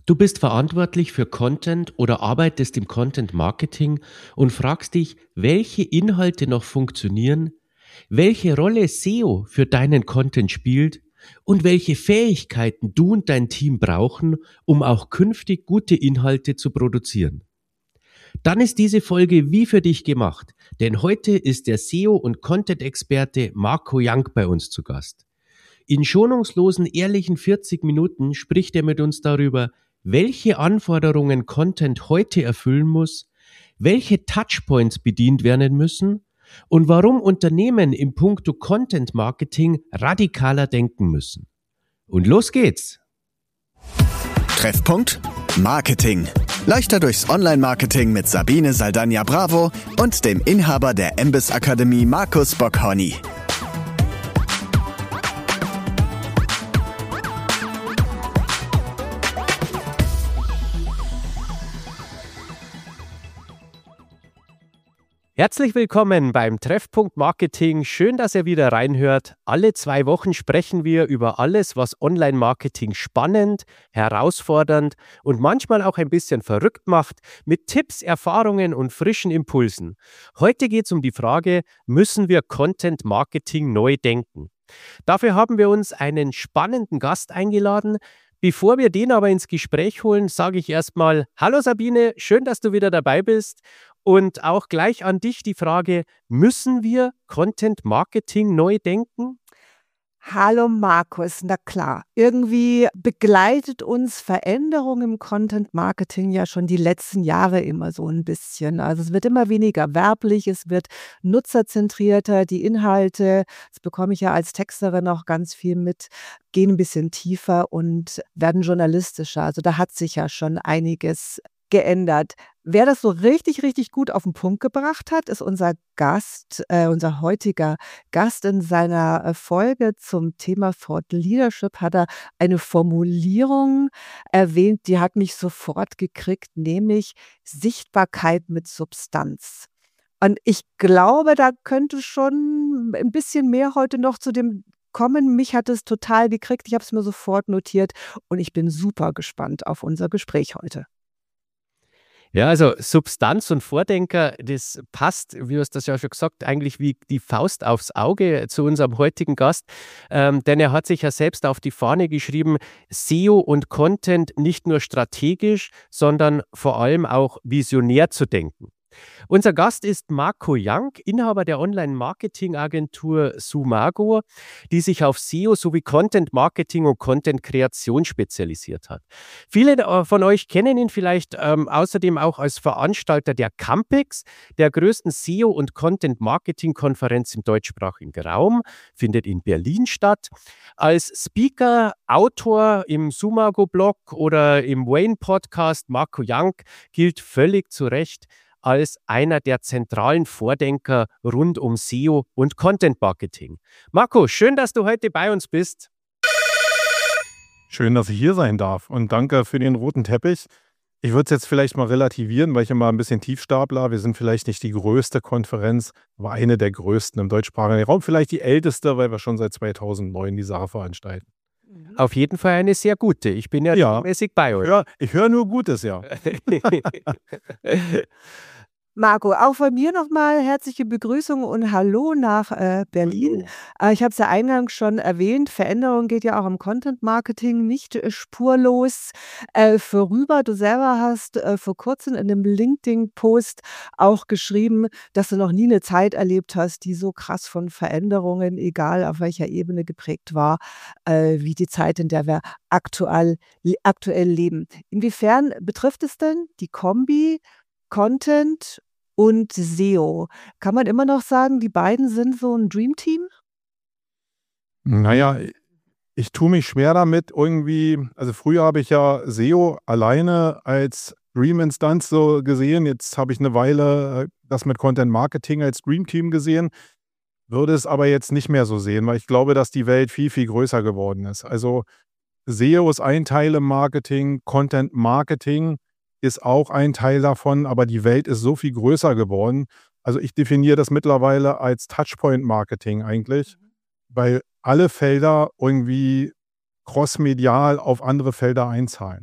Du bist verantwortlich für Content oder arbeitest im Content Marketing und fragst dich, welche Inhalte noch funktionieren, welche Rolle SEO für deinen Content spielt und welche Fähigkeiten du und dein Team brauchen, um auch künftig gute Inhalte zu produzieren. Dann ist diese Folge wie für dich gemacht, denn heute ist der SEO- und Content-Experte Marco Young bei uns zu Gast. In schonungslosen, ehrlichen 40 Minuten spricht er mit uns darüber, welche Anforderungen Content heute erfüllen muss, welche Touchpoints bedient werden müssen und warum Unternehmen im Punkto Content Marketing radikaler denken müssen. Und los geht's! Treffpunkt Marketing. Leichter durchs Online-Marketing mit Sabine Saldana-Bravo und dem Inhaber der MBIS Akademie Markus Bockhorny. Herzlich willkommen beim Treffpunkt Marketing. Schön, dass ihr wieder reinhört. Alle 2 Wochen sprechen wir über alles, was Online-Marketing spannend, herausfordernd und manchmal auch ein bisschen verrückt macht, mit Tipps, Erfahrungen und frischen Impulsen. Heute geht es um die Frage, müssen wir Content-Marketing neu denken? Dafür haben wir uns einen spannenden Gast eingeladen. Bevor wir den aber ins Gespräch holen, sage ich erstmal, hallo Sabine, schön, dass du wieder dabei bist. Und auch gleich an dich die Frage, müssen wir Content Marketing neu denken? Hallo Markus, na klar, irgendwie begleitet uns Veränderung im Content Marketing ja schon die letzten Jahre immer so ein bisschen. Also es wird immer weniger werblich, es wird nutzerzentrierter, die Inhalte, das bekomme ich ja als Texterin auch ganz viel mit, gehen ein bisschen tiefer und werden journalistischer. Also da hat sich ja schon einiges geändert. Wer das so richtig, richtig gut auf den Punkt gebracht hat, ist unser Gast, unser heutiger Gast in seiner Folge zum Thema Thought Leadership hat er eine Formulierung erwähnt, die hat mich sofort gekriegt, nämlich Sichtbarkeit mit Substanz. Und ich glaube, da könnte schon ein bisschen mehr heute noch zu dem kommen. Mich hat es total gekriegt. Ich habe es mir sofort notiert und ich bin super gespannt auf unser Gespräch heute. Ja, also Substanz und Vordenker, das passt, wie du hast das ja schon gesagt, eigentlich wie die Faust aufs Auge zu unserem heutigen Gast, denn er hat sich ja selbst auf die Fahne geschrieben, SEO und Content nicht nur strategisch, sondern vor allem auch visionär zu denken. Unser Gast ist Marco Young, Inhaber der Online-Marketing-Agentur Sumago, die sich auf SEO sowie Content-Marketing und Content-Kreation spezialisiert hat. Viele von euch kennen ihn vielleicht außerdem auch als Veranstalter der Campix, der größten SEO- und Content-Marketing-Konferenz im deutschsprachigen Raum, findet in Berlin statt. Als Speaker, Autor im Sumago-Blog oder im Wayne-Podcast Marco Young gilt völlig zu Recht als einer der zentralen Vordenker rund um SEO und Content Marketing. Marco, schön, dass du heute bei uns bist. Schön, dass ich hier sein darf und danke für den roten Teppich. Ich würde es jetzt vielleicht mal relativieren, weil ich immer ein bisschen Tiefstapler. Wir sind vielleicht nicht die größte Konferenz, aber eine der größten im deutschsprachigen Raum. Vielleicht die älteste, weil wir schon seit 2009 die Sache veranstalten. Auf jeden Fall eine sehr gute. Ich bin ja regelmäßig bei euch. Ja, ich höre nur Gutes, ja. Marco, auch von mir nochmal herzliche Begrüßung und Hallo nach Berlin. Ich habe es ja eingangs schon erwähnt, Veränderung geht ja auch im Content-Marketing nicht spurlos vorüber. Du selber hast vor kurzem in einem LinkedIn-Post auch geschrieben, dass du noch nie eine Zeit erlebt hast, die so krass von Veränderungen, egal auf welcher Ebene geprägt war, wie die Zeit, in der wir aktuell leben. Inwiefern betrifft es denn die Kombi Content und SEO? Kann man immer noch sagen, die beiden sind so ein Dreamteam? Naja, ich tue mich schwer damit irgendwie, also früher habe ich ja SEO alleine als Dream-Instanz so gesehen, jetzt habe ich eine Weile das mit Content Marketing als Dream-Team gesehen, würde es aber jetzt nicht mehr so sehen, weil ich glaube, dass die Welt viel, viel größer geworden ist. Also SEO ist ein Teil im Marketing, Content Marketing ist auch ein Teil davon, aber die Welt ist so viel größer geworden. Also ich definiere das mittlerweile als Touchpoint-Marketing eigentlich, weil alle Felder irgendwie crossmedial auf andere Felder einzahlen.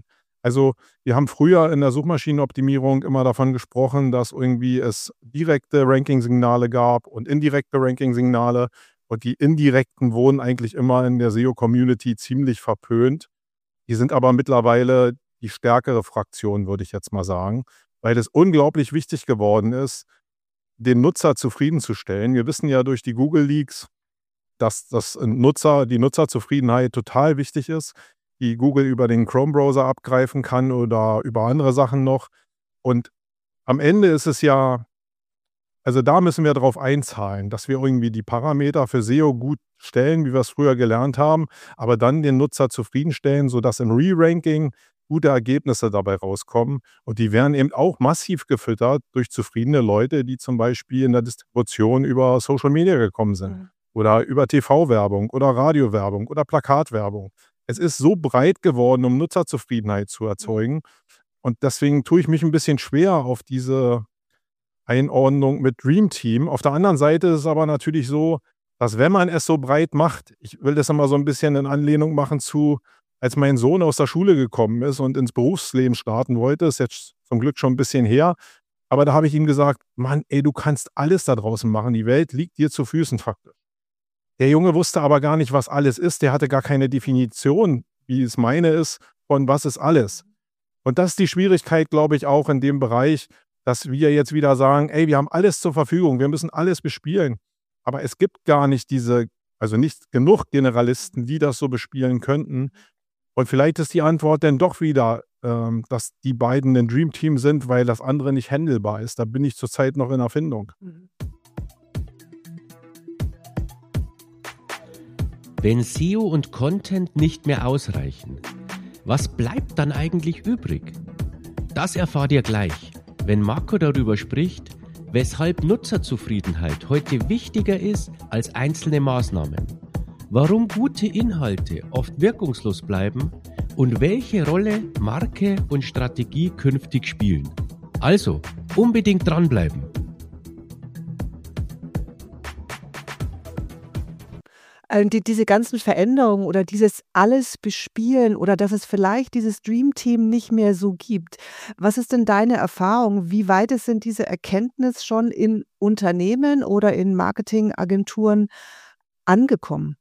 Also wir haben früher in der Suchmaschinenoptimierung immer davon gesprochen, dass irgendwie es direkte Ranking-Signale gab und indirekte Ranking-Signale. Und die indirekten wurden eigentlich immer in der SEO-Community ziemlich verpönt. Die sind aber mittlerweile die stärkere Fraktion, würde ich jetzt mal sagen, weil es unglaublich wichtig geworden ist, den Nutzer zufriedenzustellen. Wir wissen ja durch die Google-Leaks, dass die Nutzerzufriedenheit total wichtig ist, die Google über den Chrome-Browser abgreifen kann oder über andere Sachen noch. Und am Ende ist es ja, also da müssen wir darauf einzahlen, dass wir irgendwie die Parameter für SEO gut stellen, wie wir es früher gelernt haben, aber dann den Nutzer zufriedenstellen, sodass im Re-Ranking gute Ergebnisse dabei rauskommen. Und die werden eben auch massiv gefüttert durch zufriedene Leute, die zum Beispiel in der Distribution über Social Media gekommen sind oder über TV-Werbung oder Radiowerbung oder Plakatwerbung. Es ist so breit geworden, um Nutzerzufriedenheit zu erzeugen. Und deswegen tue ich mich ein bisschen schwer auf diese Einordnung mit Dream Team. Auf der anderen Seite ist es aber natürlich so, dass wenn man es so breit macht, ich will das immer so ein bisschen in Anlehnung machen zu, als mein Sohn aus der Schule gekommen ist und ins Berufsleben starten wollte, ist jetzt zum Glück schon ein bisschen her, aber da habe ich ihm gesagt, Mann, ey, du kannst alles da draußen machen, die Welt liegt dir zu Füßen faktisch. Der Junge wusste aber gar nicht, was alles ist, der hatte gar keine Definition, wie es meine ist, von was ist alles. Und das ist die Schwierigkeit, glaube ich, auch in dem Bereich, dass wir jetzt wieder sagen, ey, wir haben alles zur Verfügung, wir müssen alles bespielen. Aber es gibt gar nicht nicht genug Generalisten, die das so bespielen könnten. Und vielleicht ist die Antwort dann doch wieder, dass die beiden ein Dream Team sind, weil das andere nicht handelbar ist. Da bin ich zurzeit noch in Erfindung. Wenn SEO und Content nicht mehr ausreichen, was bleibt dann eigentlich übrig? Das erfahrt ihr gleich, wenn Marco darüber spricht, weshalb Nutzerzufriedenheit heute wichtiger ist als einzelne Maßnahmen, warum gute Inhalte oft wirkungslos bleiben und welche Rolle Marke und Strategie künftig spielen. Also, unbedingt dranbleiben. Diese ganzen Veränderungen oder dieses alles bespielen oder dass es vielleicht dieses Dream Team nicht mehr so gibt. Was ist denn deine Erfahrung? Wie weit sind diese Erkenntnisse schon in Unternehmen oder in Marketingagenturen angekommen?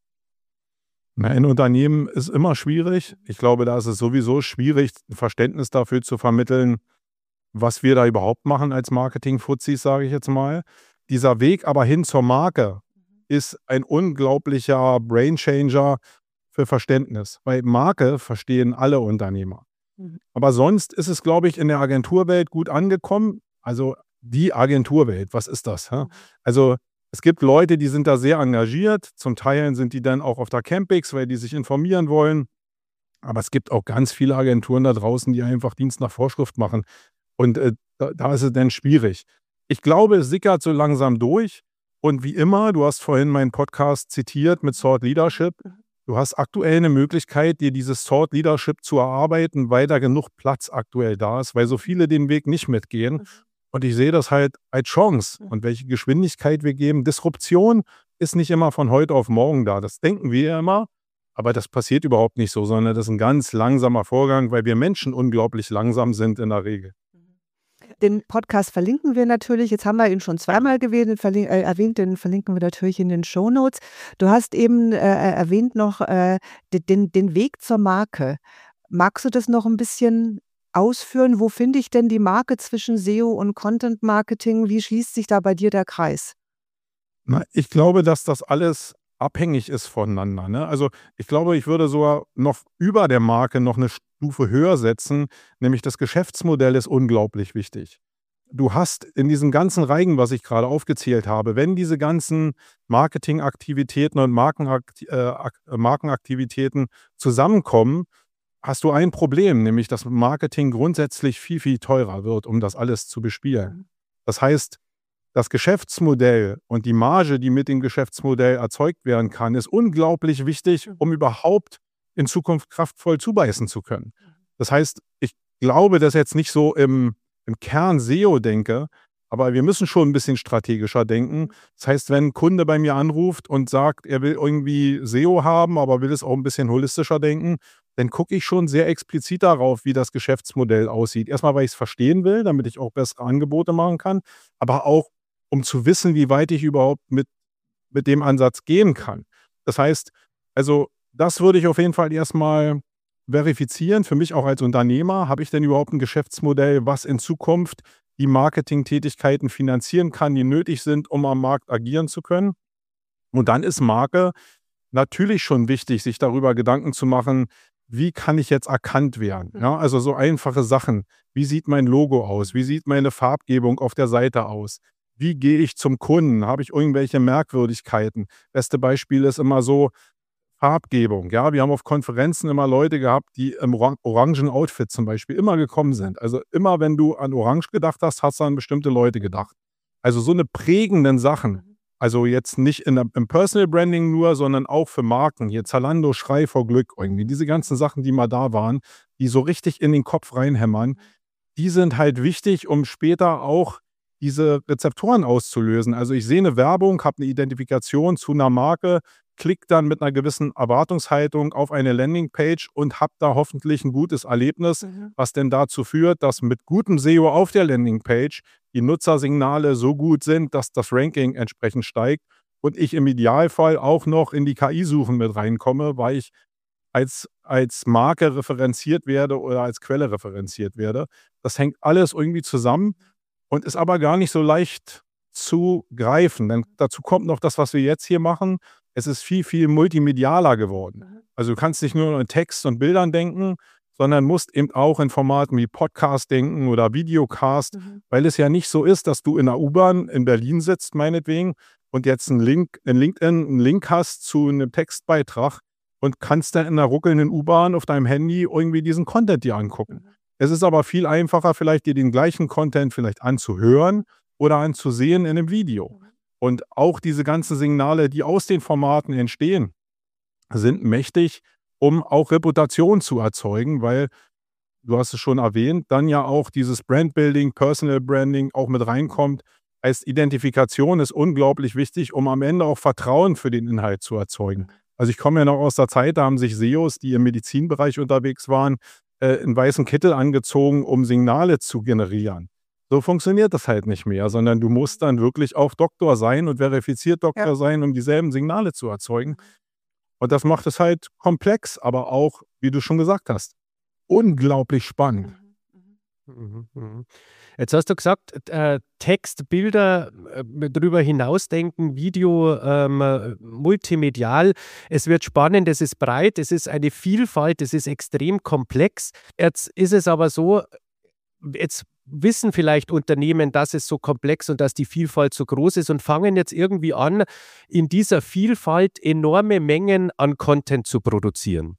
In Unternehmen ist immer schwierig. Ich glaube, da ist es sowieso schwierig, ein Verständnis dafür zu vermitteln, was wir da überhaupt machen als Marketing-Fuzis, sage ich jetzt mal. Dieser Weg aber hin zur Marke ist ein unglaublicher Brainchanger für Verständnis. Weil Marke verstehen alle Unternehmer. Aber sonst ist es, glaube ich, in der Agenturwelt gut angekommen. Also die Agenturwelt, was ist das? Also es gibt Leute, die sind da sehr engagiert. Zum Teil sind die dann auch auf der Campix, weil die sich informieren wollen. Aber es gibt auch ganz viele Agenturen da draußen, die einfach Dienst nach Vorschrift machen. Und da ist es dann schwierig. Ich glaube, es sickert so langsam durch. Und wie immer, du hast vorhin meinen Podcast zitiert mit Thought Leadership. Du hast aktuell eine Möglichkeit, dir dieses Thought Leadership zu erarbeiten, weil da genug Platz aktuell da ist, weil so viele den Weg nicht mitgehen. Und ich sehe das halt als Chance. Und welche Geschwindigkeit wir geben. Disruption ist nicht immer von heute auf morgen da. Das denken wir ja immer. Aber das passiert überhaupt nicht so, sondern das ist ein ganz langsamer Vorgang, weil wir Menschen unglaublich langsam sind in der Regel. Den Podcast verlinken wir natürlich. Jetzt haben wir ihn schon zweimal erwähnt, den verlinken wir natürlich in den Shownotes. Du hast eben erwähnt noch den Weg zur Marke. Magst du das noch ein bisschen ausführen? Wo finde ich denn die Marke zwischen SEO und Content Marketing? Wie schließt sich da bei dir der Kreis? Ich glaube, dass das alles abhängig ist voneinander. Ne? Also ich glaube, ich würde sogar noch über der Marke noch eine Stufe höher setzen, nämlich das Geschäftsmodell ist unglaublich wichtig. Du hast in diesem ganzen Reigen, was ich gerade aufgezählt habe, wenn diese ganzen Marketingaktivitäten und Markenaktivitäten zusammenkommen, hast du ein Problem, nämlich dass Marketing grundsätzlich viel, viel teurer wird, um das alles zu bespielen. Das heißt, das Geschäftsmodell und die Marge, die mit dem Geschäftsmodell erzeugt werden kann, ist unglaublich wichtig, um überhaupt in Zukunft kraftvoll zubeißen zu können. Das heißt, ich glaube, dass jetzt nicht so im Kern SEO denke, aber wir müssen schon ein bisschen strategischer denken. Das heißt, wenn ein Kunde bei mir anruft und sagt, er will irgendwie SEO haben, aber will es auch ein bisschen holistischer denken, dann gucke ich schon sehr explizit darauf, wie das Geschäftsmodell aussieht. Erstmal, weil ich es verstehen will, damit ich auch bessere Angebote machen kann, aber auch, um zu wissen, wie weit ich überhaupt mit dem Ansatz gehen kann. Das heißt, also das würde ich auf jeden Fall erstmal verifizieren. Für mich auch als Unternehmer, habe ich denn überhaupt ein Geschäftsmodell, was in Zukunft die Marketingtätigkeiten finanzieren kann, die nötig sind, um am Markt agieren zu können. Und dann ist Marke natürlich schon wichtig, sich darüber Gedanken zu machen, wie kann ich jetzt erkannt werden? Ja, also so einfache Sachen. Wie sieht mein Logo aus? Wie sieht meine Farbgebung auf der Seite aus? Wie gehe ich zum Kunden? Habe ich irgendwelche Merkwürdigkeiten? Beste Beispiel ist immer so Farbgebung. Ja, wir haben auf Konferenzen immer Leute gehabt, die im orangen Outfit zum Beispiel immer gekommen sind. Also immer, wenn du an Orange gedacht hast, hast du an bestimmte Leute gedacht. Also so eine prägenden Sachen. Also jetzt nicht im Personal Branding nur, sondern auch für Marken. Hier Zalando, Schrei vor Glück irgendwie. Diese ganzen Sachen, die mal da waren, die so richtig in den Kopf reinhämmern, die sind halt wichtig, um später auch diese Rezeptoren auszulösen. Also ich sehe eine Werbung, habe eine Identifikation zu einer Marke, klicke dann mit einer gewissen Erwartungshaltung auf eine Landingpage und habe da hoffentlich ein gutes Erlebnis, was denn dazu führt, dass mit gutem SEO auf der Landingpage die Nutzersignale so gut sind, dass das Ranking entsprechend steigt und ich im Idealfall auch noch in die KI-Suchen mit reinkomme, weil ich als Marke referenziert werde oder als Quelle referenziert werde. Das hängt alles irgendwie zusammen und ist aber gar nicht so leicht zu greifen. Denn dazu kommt noch das, was wir jetzt hier machen. Es ist viel, viel multimedialer geworden. Also du kannst nicht nur in Text und Bildern denken, sondern musst eben auch in Formaten wie Podcast denken oder Videocast, weil es ja nicht so ist, dass du in der U-Bahn in Berlin sitzt, meinetwegen, und jetzt einen Link in LinkedIn einen Link hast zu einem Textbeitrag und kannst dann in der ruckelnden U-Bahn auf deinem Handy irgendwie diesen Content dir angucken. Es ist aber viel einfacher, vielleicht dir den gleichen Content vielleicht anzuhören oder anzusehen in einem Video. Und auch diese ganzen Signale, die aus den Formaten entstehen, sind mächtig, um auch Reputation zu erzeugen, weil, du hast es schon erwähnt, dann ja auch dieses Brandbuilding, Personal Branding auch mit reinkommt. Als Identifikation ist unglaublich wichtig, um am Ende auch Vertrauen für den Inhalt zu erzeugen. Also ich komme ja noch aus der Zeit, da haben sich SEOs, die im Medizinbereich unterwegs waren, einen weißen Kittel angezogen, um Signale zu generieren. So funktioniert das halt nicht mehr, sondern du musst dann wirklich auch Doktor sein und verifiziert Doktor sein, um dieselben Signale zu erzeugen. Und das macht es halt komplex, aber auch, wie du schon gesagt hast, unglaublich spannend. Jetzt hast du gesagt, Text, Bilder, darüber hinausdenken, Video, multimedial. Es wird spannend, es ist breit, es ist eine Vielfalt, es ist extrem komplex. Jetzt ist es aber so, jetzt wissen vielleicht Unternehmen, dass es so komplex und dass die Vielfalt so groß ist und fangen jetzt irgendwie an, in dieser Vielfalt enorme Mengen an Content zu produzieren.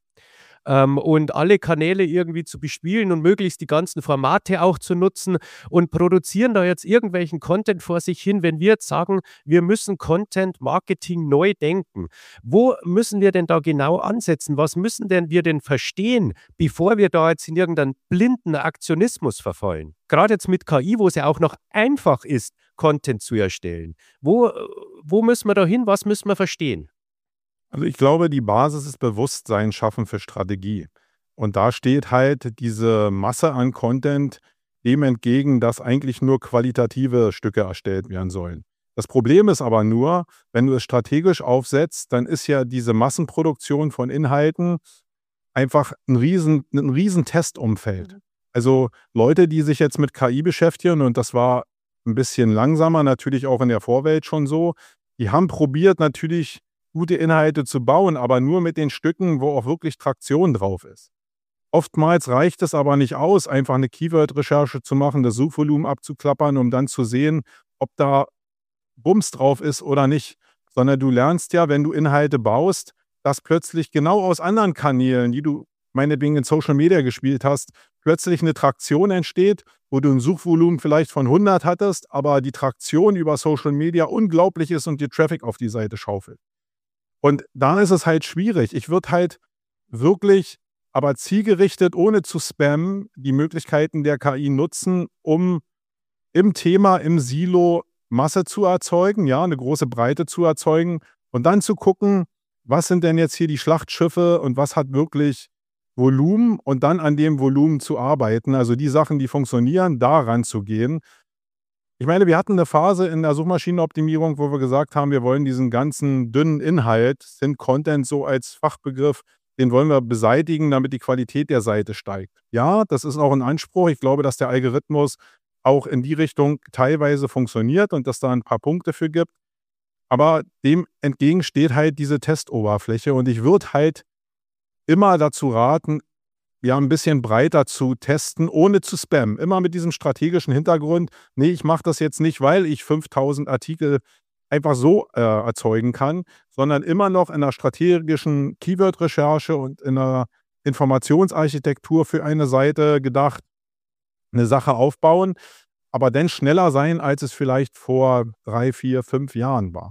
Und alle Kanäle irgendwie zu bespielen und möglichst die ganzen Formate auch zu nutzen und produzieren da jetzt irgendwelchen Content vor sich hin. Wenn wir jetzt sagen, wir müssen Content-Marketing neu denken, wo müssen wir denn da genau ansetzen? Was müssen denn wir denn verstehen, bevor wir da jetzt in irgendeinen blinden Aktionismus verfallen? Gerade jetzt mit KI, wo es ja auch noch einfach ist, Content zu erstellen. Wo müssen wir da hin? Was müssen wir verstehen? Also ich glaube, die Basis ist Bewusstsein schaffen für Strategie. Und da steht halt diese Masse an Content dem entgegen, dass eigentlich nur qualitative Stücke erstellt werden sollen. Das Problem ist aber nur, wenn du es strategisch aufsetzt, dann ist ja diese Massenproduktion von Inhalten einfach ein riesen Testumfeld. Also Leute, die sich jetzt mit KI beschäftigen, und das war ein bisschen langsamer, natürlich auch in der Vorwelt schon so, die haben probiert natürlich gute Inhalte zu bauen, aber nur mit den Stücken, wo auch wirklich Traktion drauf ist. Oftmals reicht es aber nicht aus, einfach eine Keyword-Recherche zu machen, das Suchvolumen abzuklappern, um dann zu sehen, ob da Bums drauf ist oder nicht. Sondern du lernst ja, wenn du Inhalte baust, dass plötzlich genau aus anderen Kanälen, die du meinetwegen in Social Media gespielt hast, plötzlich eine Traktion entsteht, wo du ein Suchvolumen vielleicht von 100 hattest, aber die Traktion über Social Media unglaublich ist und dir Traffic auf die Seite schaufelt. Und da ist es halt schwierig. Ich würde halt wirklich, aber zielgerichtet, ohne zu spammen, die Möglichkeiten der KI nutzen, um im Thema, im Silo Masse zu erzeugen, ja, eine große Breite zu erzeugen und dann zu gucken, was sind denn jetzt hier die Schlachtschiffe und was hat wirklich Volumen und dann an dem Volumen zu arbeiten, also die Sachen, die funktionieren, da ranzugehen. Ich meine, wir hatten eine Phase in der Suchmaschinenoptimierung, wo wir gesagt haben, wir wollen diesen ganzen dünnen Inhalt, sind Content so als Fachbegriff, den wollen wir beseitigen, damit die Qualität der Seite steigt. Ja, das ist auch ein Anspruch. Ich glaube, dass der Algorithmus auch in die Richtung teilweise funktioniert und dass da ein paar Punkte für gibt. Aber dem entgegen steht halt diese Testoberfläche und ich würde halt immer dazu raten, ja, ein bisschen breiter zu testen, ohne zu spammen. Immer mit diesem strategischen Hintergrund, nee, ich mache das jetzt nicht, weil ich 5000 Artikel einfach so erzeugen kann, sondern immer noch in einer strategischen Keyword-Recherche und in einer Informationsarchitektur für eine Seite gedacht, eine Sache aufbauen, aber dann schneller sein, als es vielleicht vor 3, 4, 5 Jahren war.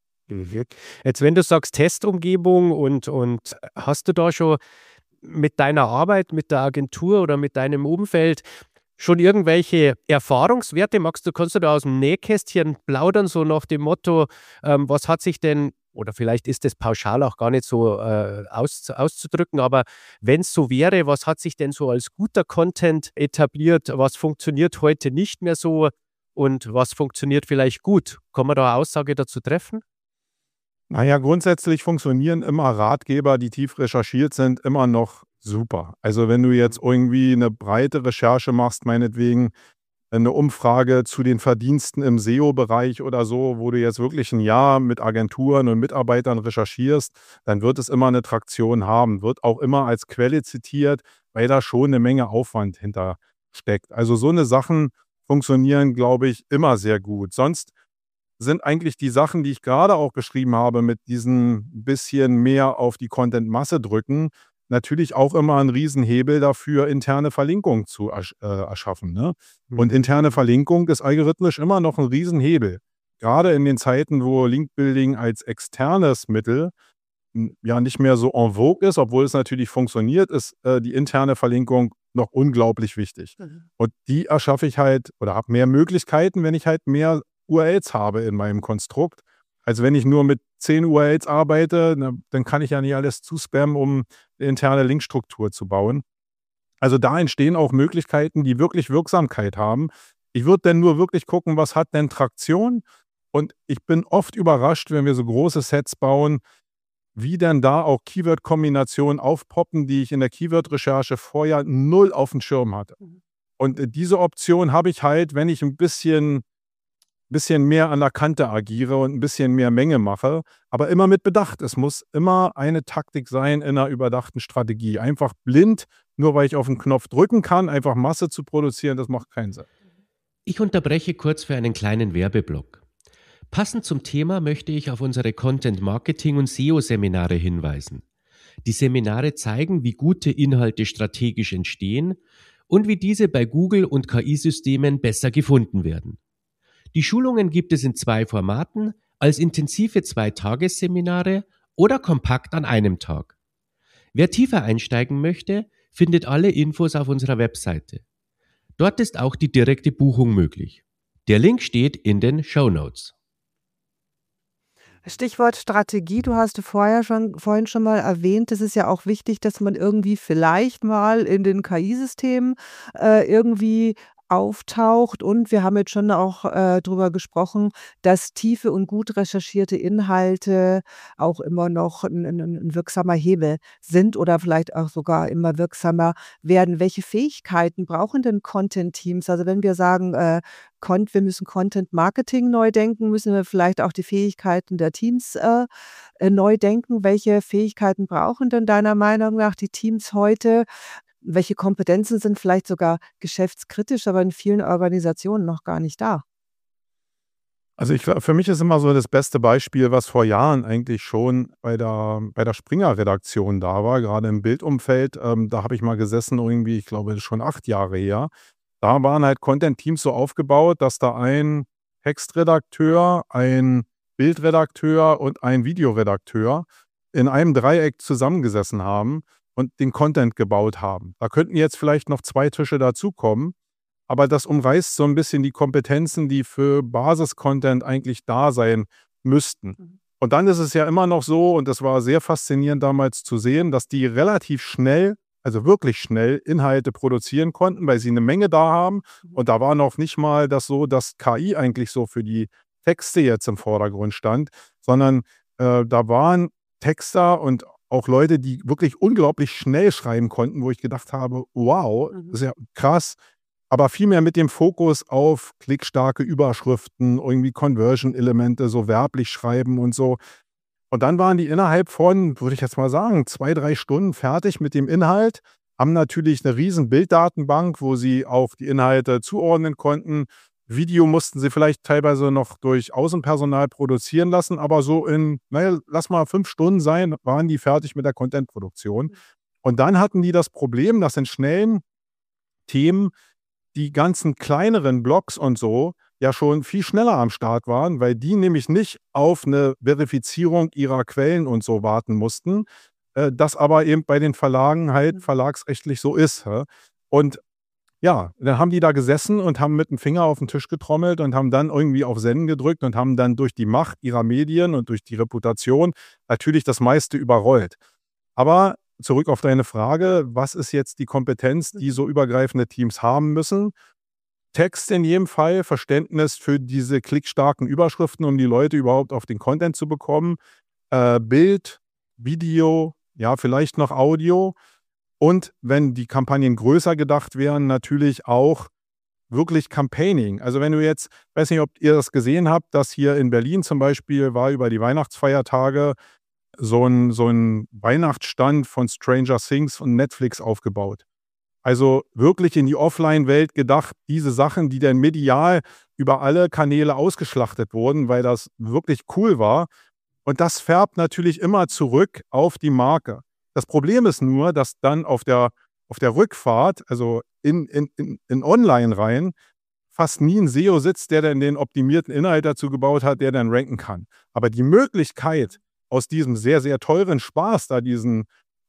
Jetzt, wenn du sagst Testumgebung und hast du da schon mit deiner Arbeit, mit der Agentur oder mit deinem Umfeld schon irgendwelche Erfahrungswerte? Kannst du da aus dem Nähkästchen plaudern, so nach dem Motto, was hat sich denn, oder vielleicht ist das pauschal auch gar nicht so auszudrücken, aber wenn es so wäre, was hat sich denn so als guter Content etabliert? Was funktioniert heute nicht mehr so und was funktioniert vielleicht gut? Kann man da eine Aussage dazu treffen? Naja, grundsätzlich funktionieren immer Ratgeber, die tief recherchiert sind, immer noch super. Also wenn du jetzt irgendwie eine breite Recherche machst, meinetwegen eine Umfrage zu den Verdiensten im SEO-Bereich oder so, wo du jetzt wirklich ein Jahr mit Agenturen und Mitarbeitern recherchierst, dann wird es immer eine Traktion haben, wird auch immer als Quelle zitiert, weil da schon eine Menge Aufwand hinter steckt. Also so eine Sachen funktionieren, glaube ich, immer sehr gut. Sonst sind eigentlich die Sachen, die ich gerade auch beschrieben habe, mit diesem bisschen mehr auf die Content-Masse drücken, natürlich auch immer ein Riesenhebel dafür, interne Verlinkung zu erschaffen. Ne? Und interne Verlinkung ist algorithmisch immer noch ein Riesenhebel. Gerade in den Zeiten, wo Linkbuilding als externes Mittel ja nicht mehr so en vogue ist, obwohl es natürlich funktioniert, ist die interne Verlinkung noch unglaublich wichtig. Und die erschaffe ich halt oder habe mehr Möglichkeiten, wenn ich halt mehr URLs habe in meinem Konstrukt. Also wenn ich nur mit 10 URLs arbeite, dann kann ich ja nicht alles zuspammen, um eine interne Linkstruktur zu bauen. Also da entstehen auch Möglichkeiten, die wirklich Wirksamkeit haben. Ich würde dann nur wirklich gucken, was hat denn Traktion? Und ich bin oft überrascht, wenn wir so große Sets bauen, wie denn da auch Keyword-Kombinationen aufpoppen, die ich in der Keyword-Recherche vorher null auf dem Schirm hatte. Und diese Option habe ich halt, wenn ich ein bisschen mehr an der Kante agiere und ein bisschen mehr Menge mache, aber immer mit Bedacht. Es muss immer eine Taktik sein in einer überdachten Strategie. Einfach blind, nur weil ich auf den Knopf drücken kann, einfach Masse zu produzieren, das macht keinen Sinn. Ich unterbreche kurz für einen kleinen Werbeblock. Passend zum Thema möchte ich auf unsere Content-Marketing- und SEO-Seminare hinweisen. Die Seminare zeigen, wie gute Inhalte strategisch entstehen und wie diese bei Google und KI-Systemen besser gefunden werden. Die Schulungen gibt es in 2 Formaten, als intensive 2-Tages-Seminare oder kompakt an einem Tag. Wer tiefer einsteigen möchte, findet alle Infos auf unserer Webseite. Dort ist auch die direkte Buchung möglich. Der Link steht in den Shownotes. Stichwort Strategie, du hast vorhin schon mal erwähnt, es ist ja auch wichtig, dass man irgendwie vielleicht mal in den KI-Systemen irgendwie auftaucht. Und wir haben jetzt schon auch drüber gesprochen, dass tiefe und gut recherchierte Inhalte auch immer noch ein wirksamer Hebel sind oder vielleicht auch sogar immer wirksamer werden. Welche Fähigkeiten brauchen denn Content-Teams? Also wenn wir sagen, wir müssen Content-Marketing neu denken, müssen wir vielleicht auch die Fähigkeiten der Teams neu denken. Welche Fähigkeiten brauchen denn deiner Meinung nach die Teams heute? Welche Kompetenzen sind vielleicht sogar geschäftskritisch, aber in vielen Organisationen noch gar nicht da? Also für mich ist immer so das beste Beispiel, was vor Jahren eigentlich schon bei der Springer-Redaktion da war, gerade im Bildumfeld. Da habe ich mal gesessen, irgendwie, ich glaube, das ist schon 8 Jahre her. Da waren halt Content-Teams so aufgebaut, dass da ein Textredakteur, ein Bildredakteur und ein Videoredakteur in einem Dreieck zusammengesessen haben und den Content gebaut haben. Da könnten jetzt vielleicht noch 2 Tische dazukommen, aber das umreißt so ein bisschen die Kompetenzen, die für Basis-Content eigentlich da sein müssten. Und dann ist es ja immer noch so, und das war sehr faszinierend damals zu sehen, dass die relativ schnell also wirklich schnell Inhalte produzieren konnten, weil sie eine Menge da haben. Und da war noch nicht mal das so, dass KI eigentlich so für die Texte jetzt im Vordergrund stand, sondern da waren Texter und auch Leute, die wirklich unglaublich schnell schreiben konnten, wo ich gedacht habe, wow, das ist ja krass. Aber vielmehr mit dem Fokus auf klickstarke Überschriften, irgendwie Conversion-Elemente, so werblich schreiben und so. Und dann waren die innerhalb von, würde ich jetzt mal sagen, 2, 3 Stunden fertig mit dem Inhalt, haben natürlich eine riesen Bilddatenbank, wo sie auch die Inhalte zuordnen konnten. Video mussten sie vielleicht teilweise noch durch Außenpersonal produzieren lassen, aber so in, naja, lass mal 5 Stunden sein, waren die fertig mit der Content-Produktion. Und dann hatten die das Problem, dass in schnellen Themen die ganzen kleineren Blogs und so ja schon viel schneller am Start waren, weil die nämlich nicht auf eine Verifizierung ihrer Quellen und so warten mussten, das aber eben bei den Verlagen halt verlagsrechtlich so ist. Und ja, dann haben die da gesessen und haben mit dem Finger auf den Tisch getrommelt und haben dann irgendwie auf Senden gedrückt und haben dann durch die Macht ihrer Medien und durch die Reputation natürlich das meiste überrollt. Aber zurück auf deine Frage, was ist jetzt die Kompetenz, die so übergreifende Teams haben müssen? Text in jedem Fall, Verständnis für diese klickstarken Überschriften, um die Leute überhaupt auf den Content zu bekommen. Bild, Video, ja, vielleicht noch Audio. Und wenn die Kampagnen größer gedacht wären, natürlich auch wirklich Campaigning. Also wenn du jetzt, weiß nicht, ob ihr das gesehen habt, dass hier in Berlin zum Beispiel war über die Weihnachtsfeiertage so ein Weihnachtsstand von Stranger Things und Netflix aufgebaut. Also wirklich in die Offline-Welt gedacht, diese Sachen, die dann medial über alle Kanäle ausgeschlachtet wurden, weil das wirklich cool war. Und das färbt natürlich immer zurück auf die Marke. Das Problem ist nur, dass dann auf der Rückfahrt, also in Online rein, fast nie ein SEO sitzt, der dann den optimierten Inhalt dazu gebaut hat, der dann ranken kann. Aber die Möglichkeit, aus diesem sehr, sehr teuren Spaß da diese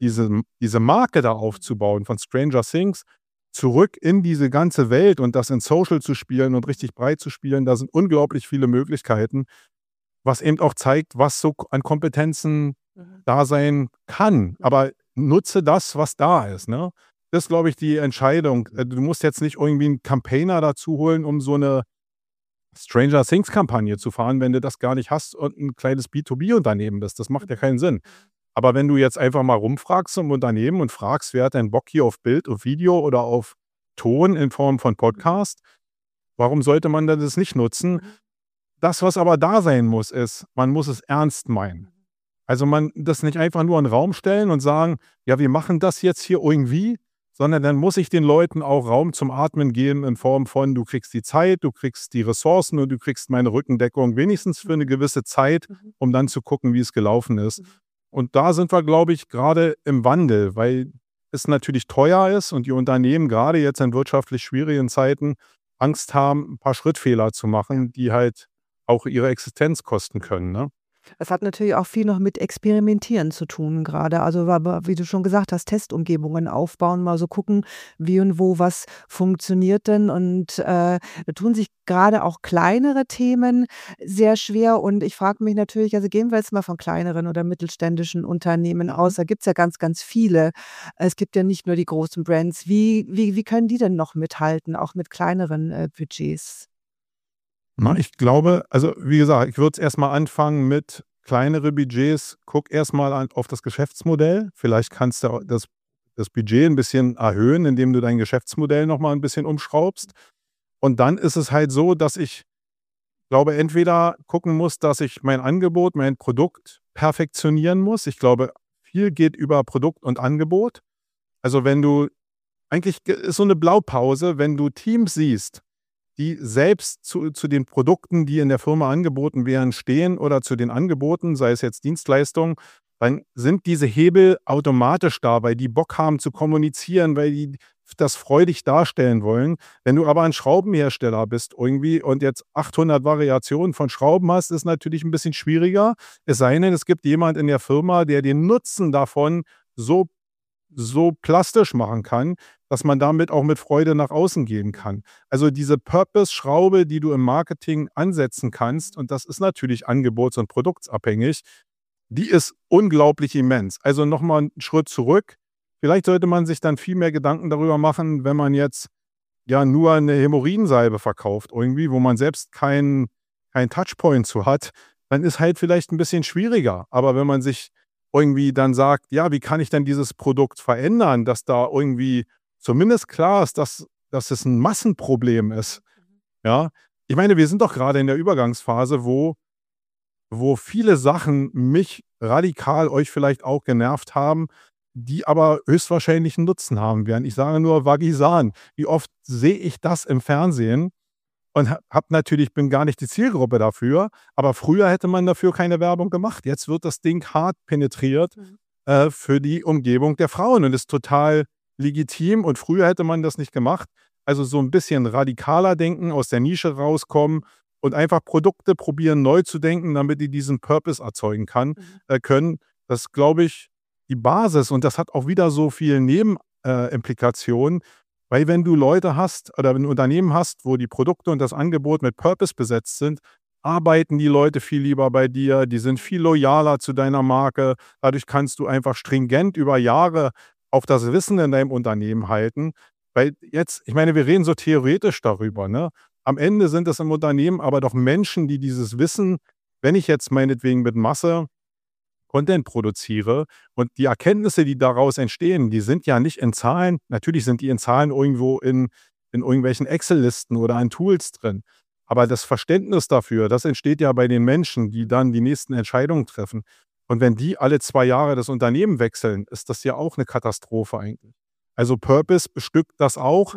Marke da aufzubauen von Stranger Things, zurück in diese ganze Welt und das in Social zu spielen und richtig breit zu spielen, da sind unglaublich viele Möglichkeiten, was eben auch zeigt, was so an Kompetenzen da sein kann. Aber nutze das, was da ist. Ne? Das ist, glaube ich, die Entscheidung. Du musst jetzt nicht irgendwie einen Campaigner dazu holen, um so eine Stranger Things-Kampagne zu fahren, wenn du das gar nicht hast und ein kleines B2B-Unternehmen bist. Das macht ja keinen Sinn. Aber wenn du jetzt einfach mal rumfragst im Unternehmen und fragst, wer hat denn Bock hier auf Bild, auf Video oder auf Ton in Form von Podcast, warum sollte man denn das nicht nutzen? Das, was aber da sein muss, ist, man muss es ernst meinen. Also man das nicht einfach nur in den Raum stellen und sagen, ja, wir machen das jetzt hier irgendwie, sondern dann muss ich den Leuten auch Raum zum Atmen geben in Form von, du kriegst die Zeit, du kriegst die Ressourcen und du kriegst meine Rückendeckung wenigstens für eine gewisse Zeit, um dann zu gucken, wie es gelaufen ist. Und da sind wir, glaube ich, gerade im Wandel, weil es natürlich teuer ist und die Unternehmen gerade jetzt in wirtschaftlich schwierigen Zeiten Angst haben, ein paar Schrittfehler zu machen, die halt auch ihre Existenz kosten können. Ne? Das hat natürlich auch viel noch mit Experimentieren zu tun gerade. Also wie du schon gesagt hast, Testumgebungen aufbauen, mal so gucken, wie und wo was funktioniert denn. Und da tun sich gerade auch kleinere Themen sehr schwer. Und ich frage mich natürlich, also gehen wir jetzt mal von kleineren oder mittelständischen Unternehmen aus. Da gibt es ja ganz, ganz viele. Es gibt ja nicht nur die großen Brands. Wie können die denn noch mithalten, auch mit kleineren Budgets? Na, ich glaube, also wie gesagt, ich würde es erstmal anfangen mit kleinere Budgets. Guck erstmal auf das Geschäftsmodell. Vielleicht kannst du das Budget ein bisschen erhöhen, indem du dein Geschäftsmodell nochmal ein bisschen umschraubst. Und dann ist es halt so, dass ich glaube, entweder gucken muss, dass ich mein Angebot, mein Produkt perfektionieren muss. Ich glaube, viel geht über Produkt und Angebot. Also wenn du, eigentlich ist so eine Blaupause, wenn du Teams siehst, die selbst zu den Produkten, die in der Firma angeboten werden, stehen oder zu den Angeboten, sei es jetzt Dienstleistungen, dann sind diese Hebel automatisch da, weil die Bock haben zu kommunizieren, weil die das freudig darstellen wollen. Wenn du aber ein Schraubenhersteller bist irgendwie und jetzt 800 Variationen von Schrauben hast, ist natürlich ein bisschen schwieriger. Es sei denn, es gibt jemand in der Firma, der den Nutzen davon so plastisch machen kann, dass man damit auch mit Freude nach außen gehen kann. Also diese Purpose-Schraube, die du im Marketing ansetzen kannst, und das ist natürlich angebots- und produktsabhängig, die ist unglaublich immens. Also nochmal einen Schritt zurück. vielleicht sollte man sich dann viel mehr Gedanken darüber machen, wenn man jetzt ja nur eine Hämorrhoidensalbe verkauft irgendwie, wo man selbst keinen Touchpoint zu hat, dann ist halt vielleicht ein bisschen schwieriger. Aber wenn man sich irgendwie dann sagt, ja, wie kann ich denn dieses Produkt verändern, dass da irgendwie zumindest klar ist, dass es ein Massenproblem ist. Ja, ich meine, wir sind doch gerade in der Übergangsphase, wo viele Sachen mich radikal, euch vielleicht auch genervt haben, die aber höchstwahrscheinlich einen Nutzen haben werden. Ich sage nur Vagisan. Wie oft sehe ich das im Fernsehen und bin gar nicht die Zielgruppe dafür, aber früher hätte man dafür keine Werbung gemacht. Jetzt wird das Ding hart penetriert für die Umgebung der Frauen und ist total legitim und früher hätte man das nicht gemacht. Also so ein bisschen radikaler denken, aus der Nische rauskommen und einfach Produkte probieren, neu zu denken, damit die diesen Purpose erzeugen können. Das ist, glaube ich, die Basis. Und das hat auch wieder so viele Nebenimplikationen, weil wenn du Leute hast oder ein Unternehmen hast, wo die Produkte und das Angebot mit Purpose besetzt sind, arbeiten die Leute viel lieber bei dir, die sind viel loyaler zu deiner Marke. Dadurch kannst du einfach stringent über Jahre auf das Wissen in deinem Unternehmen halten. Weil jetzt, ich meine, wir reden so theoretisch darüber, ne? Am Ende sind es im Unternehmen aber doch Menschen, die dieses Wissen, wenn ich jetzt meinetwegen mit Masse Content produziere und die Erkenntnisse, die daraus entstehen, die sind ja nicht in Zahlen, natürlich sind die in Zahlen irgendwo in irgendwelchen Excel-Listen oder in Tools drin. Aber das Verständnis dafür, das entsteht ja bei den Menschen, die dann die nächsten Entscheidungen treffen. Und wenn die alle 2 Jahre das Unternehmen wechseln, ist das ja auch eine Katastrophe eigentlich. Also Purpose bestückt das auch.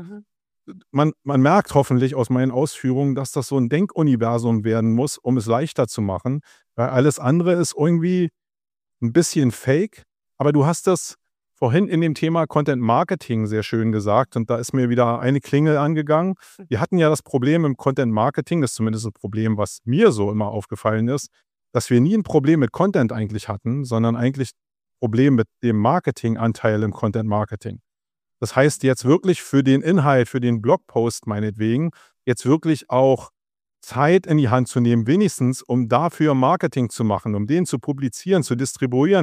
Man merkt hoffentlich aus meinen Ausführungen, dass das so ein Denkuniversum werden muss, um es leichter zu machen, weil alles andere ist irgendwie ein bisschen fake. Aber du hast das vorhin in dem Thema Content Marketing sehr schön gesagt und da ist mir wieder eine Klingel angegangen. Wir hatten ja das Problem im Content Marketing, das ist zumindest ein Problem, was mir so immer aufgefallen ist, dass wir nie ein Problem mit Content eigentlich hatten, sondern eigentlich ein Problem mit dem Marketinganteil im Content Marketing. Das heißt, jetzt wirklich für den Inhalt, für den Blogpost meinetwegen, jetzt wirklich auch Zeit in die Hand zu nehmen, wenigstens, um dafür Marketing zu machen, um den zu publizieren, zu distribuieren.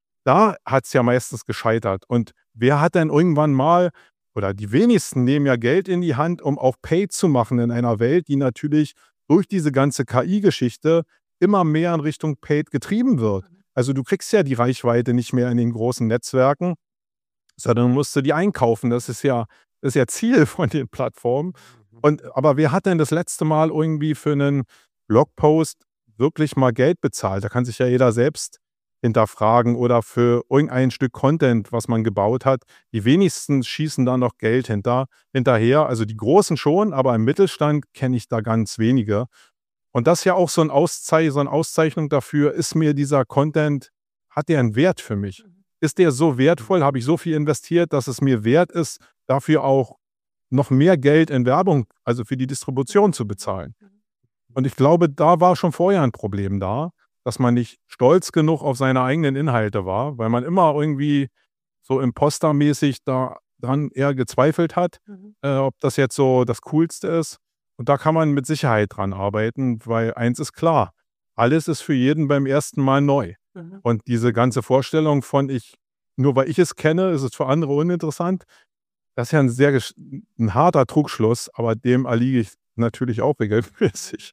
Da hat es ja meistens gescheitert. Und wer hat denn irgendwann mal, oder die wenigsten nehmen ja Geld in die Hand, um auch Paid zu machen in einer Welt, die natürlich durch diese ganze KI-Geschichte immer mehr in Richtung Paid getrieben wird. Also du kriegst ja die Reichweite nicht mehr in den großen Netzwerken, sondern musst du die einkaufen. Das ist ja Ziel von den Plattformen. Aber wer hat denn das letzte Mal irgendwie für einen Blogpost wirklich mal Geld bezahlt? Da kann sich ja jeder selbst hinterfragen oder für irgendein Stück Content, was man gebaut hat. Die wenigsten schießen da noch Geld hinterher. Also die Großen schon, aber im Mittelstand kenne ich da ganz wenige. Und das ist ja auch so eine Auszeichnung dafür, ist mir dieser Content, hat der einen Wert für mich? Ist der so wertvoll? Habe ich so viel investiert, dass es mir wert ist, dafür auch noch mehr Geld in Werbung, also für die Distribution zu bezahlen? Und ich glaube, da war schon vorher ein Problem da, dass man nicht stolz genug auf seine eigenen Inhalte war, weil man immer irgendwie so impostermäßig daran eher gezweifelt hat, ob das jetzt so das Coolste ist. Und da kann man mit Sicherheit dran arbeiten, weil eins ist klar, alles ist für jeden beim ersten Mal neu. Und diese ganze Vorstellung von nur weil ich es kenne, ist es für andere uninteressant, das ist ja ein harter Trugschluss, aber dem erliege ich natürlich auch regelmäßig.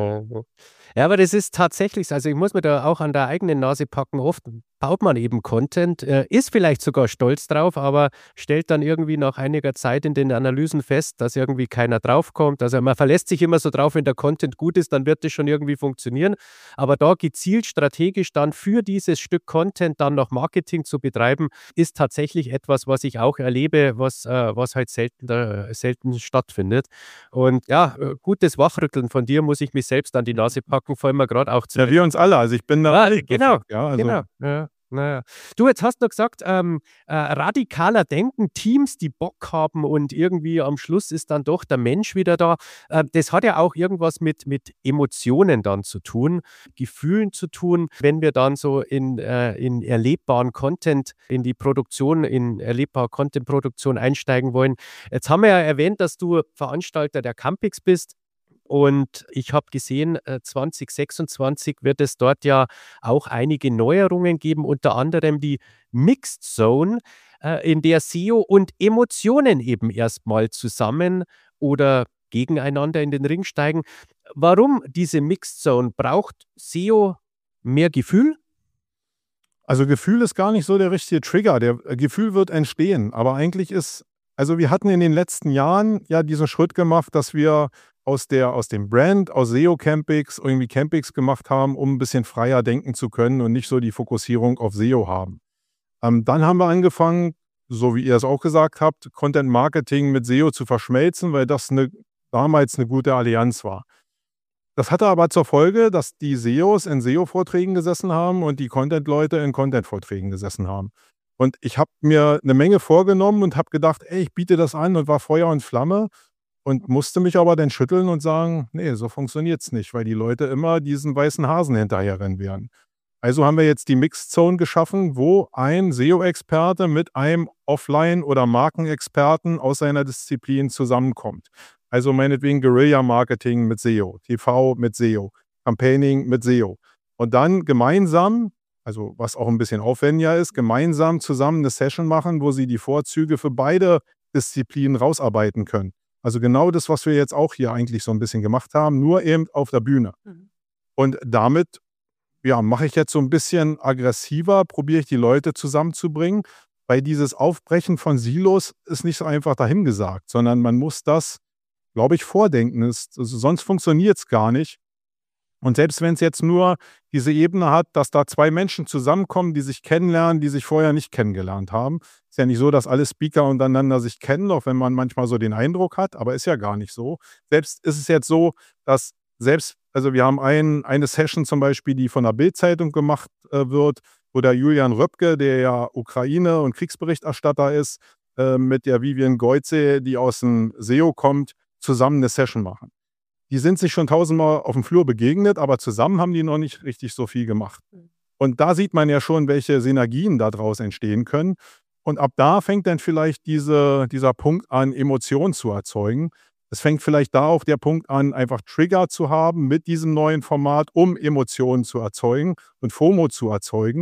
Ja, aber das ist tatsächlich, also ich muss mir da auch an der eigenen Nase packen. Oft baut man eben Content, ist vielleicht sogar stolz drauf, aber stellt dann irgendwie nach einiger Zeit in den Analysen fest, dass irgendwie keiner draufkommt. Also man verlässt sich immer so drauf, wenn der Content gut ist, dann wird das schon irgendwie funktionieren. Aber da gezielt strategisch dann für dieses Stück Content dann noch Marketing zu betreiben, ist tatsächlich etwas, was ich auch erlebe, was halt selten stattfindet. Und ja, gutes Wachrütteln von dir, muss ich mich selbst an die Nase packen, vor allem gerade auch zu. Ja, wir uns alle. Also ich bin da. Genau. Ja, also. Genau. Ja. Naja. Du, jetzt hast du gesagt, radikaler Denken, Teams, die Bock haben und irgendwie am Schluss ist dann doch der Mensch wieder da. Das hat ja auch irgendwas mit Emotionen dann zu tun, Gefühlen zu tun, wenn wir dann so in erlebbaren Content, in die Produktion, in erlebbare Content-Produktion einsteigen wollen. Jetzt haben wir ja erwähnt, dass du Veranstalter der Campix bist. Und ich habe gesehen, 2026 wird es dort ja auch einige Neuerungen geben, unter anderem die Mixed Zone. in der SEO und Emotionen eben erstmal zusammen oder gegeneinander in den Ring steigen. Warum diese Mixed Zone? Braucht SEO mehr Gefühl? Also Gefühl ist gar nicht so der richtige Trigger. Der Gefühl wird entstehen. Aber eigentlich also wir hatten in den letzten Jahren ja diesen Schritt gemacht, dass wir aus dem Brand, aus SEO-Campings irgendwie Campings gemacht haben, um ein bisschen freier denken zu können und nicht so die Fokussierung auf SEO haben. Dann haben wir angefangen, so wie ihr es auch gesagt habt, Content Marketing mit SEO zu verschmelzen, weil das damals eine gute Allianz war. Das hatte aber zur Folge, dass die SEOs in SEO-Vorträgen gesessen haben und die Content-Leute in Content-Vorträgen gesessen haben. Und ich habe mir eine Menge vorgenommen und habe gedacht, ey, ich biete das an und war Feuer und Flamme und musste mich aber dann schütteln und sagen, nee, so funktioniert es nicht, weil die Leute immer diesen weißen Hasen hinterherrennen werden. Also haben wir jetzt die Mixed Zone geschaffen, wo ein SEO-Experte mit einem Offline- oder Markenexperten aus seiner Disziplin zusammenkommt. Also meinetwegen Guerilla-Marketing mit SEO, TV mit SEO, Campaigning mit SEO. Und dann gemeinsam, also was auch ein bisschen aufwendiger ist, gemeinsam zusammen eine Session machen, wo sie die Vorzüge für beide Disziplinen rausarbeiten können. Also genau das, was wir jetzt auch hier eigentlich so ein bisschen gemacht haben, nur eben auf der Bühne. Und damit mache ich jetzt so ein bisschen aggressiver, probiere ich die Leute zusammenzubringen, weil dieses Aufbrechen von Silos ist nicht so einfach dahingesagt, sondern man muss das, glaube ich, vordenken. Also sonst funktioniert es gar nicht. Und selbst wenn es jetzt nur diese Ebene hat, dass da zwei Menschen zusammenkommen, die sich kennenlernen, die sich vorher nicht kennengelernt haben. Ist ja nicht so, dass alle Speaker untereinander sich kennen, auch wenn man manchmal so den Eindruck hat, aber ist ja gar nicht so. Selbst ist es jetzt so, dass also wir haben eine Session zum Beispiel, die von der Bild-Zeitung gemacht wird, wo der Julian Röpke, der ja Ukraine- und Kriegsberichterstatter ist, mit der Vivian Goitze, die aus dem SEO kommt, zusammen eine Session machen. Die sind sich schon tausendmal auf dem Flur begegnet, aber zusammen haben die noch nicht richtig so viel gemacht. Und da sieht man ja schon, welche Synergien daraus entstehen können. Und ab da fängt dann vielleicht dieser Punkt an, Emotionen zu erzeugen. Es fängt vielleicht da auch der Punkt an, einfach Trigger zu haben mit diesem neuen Format, um Emotionen zu erzeugen und FOMO zu erzeugen.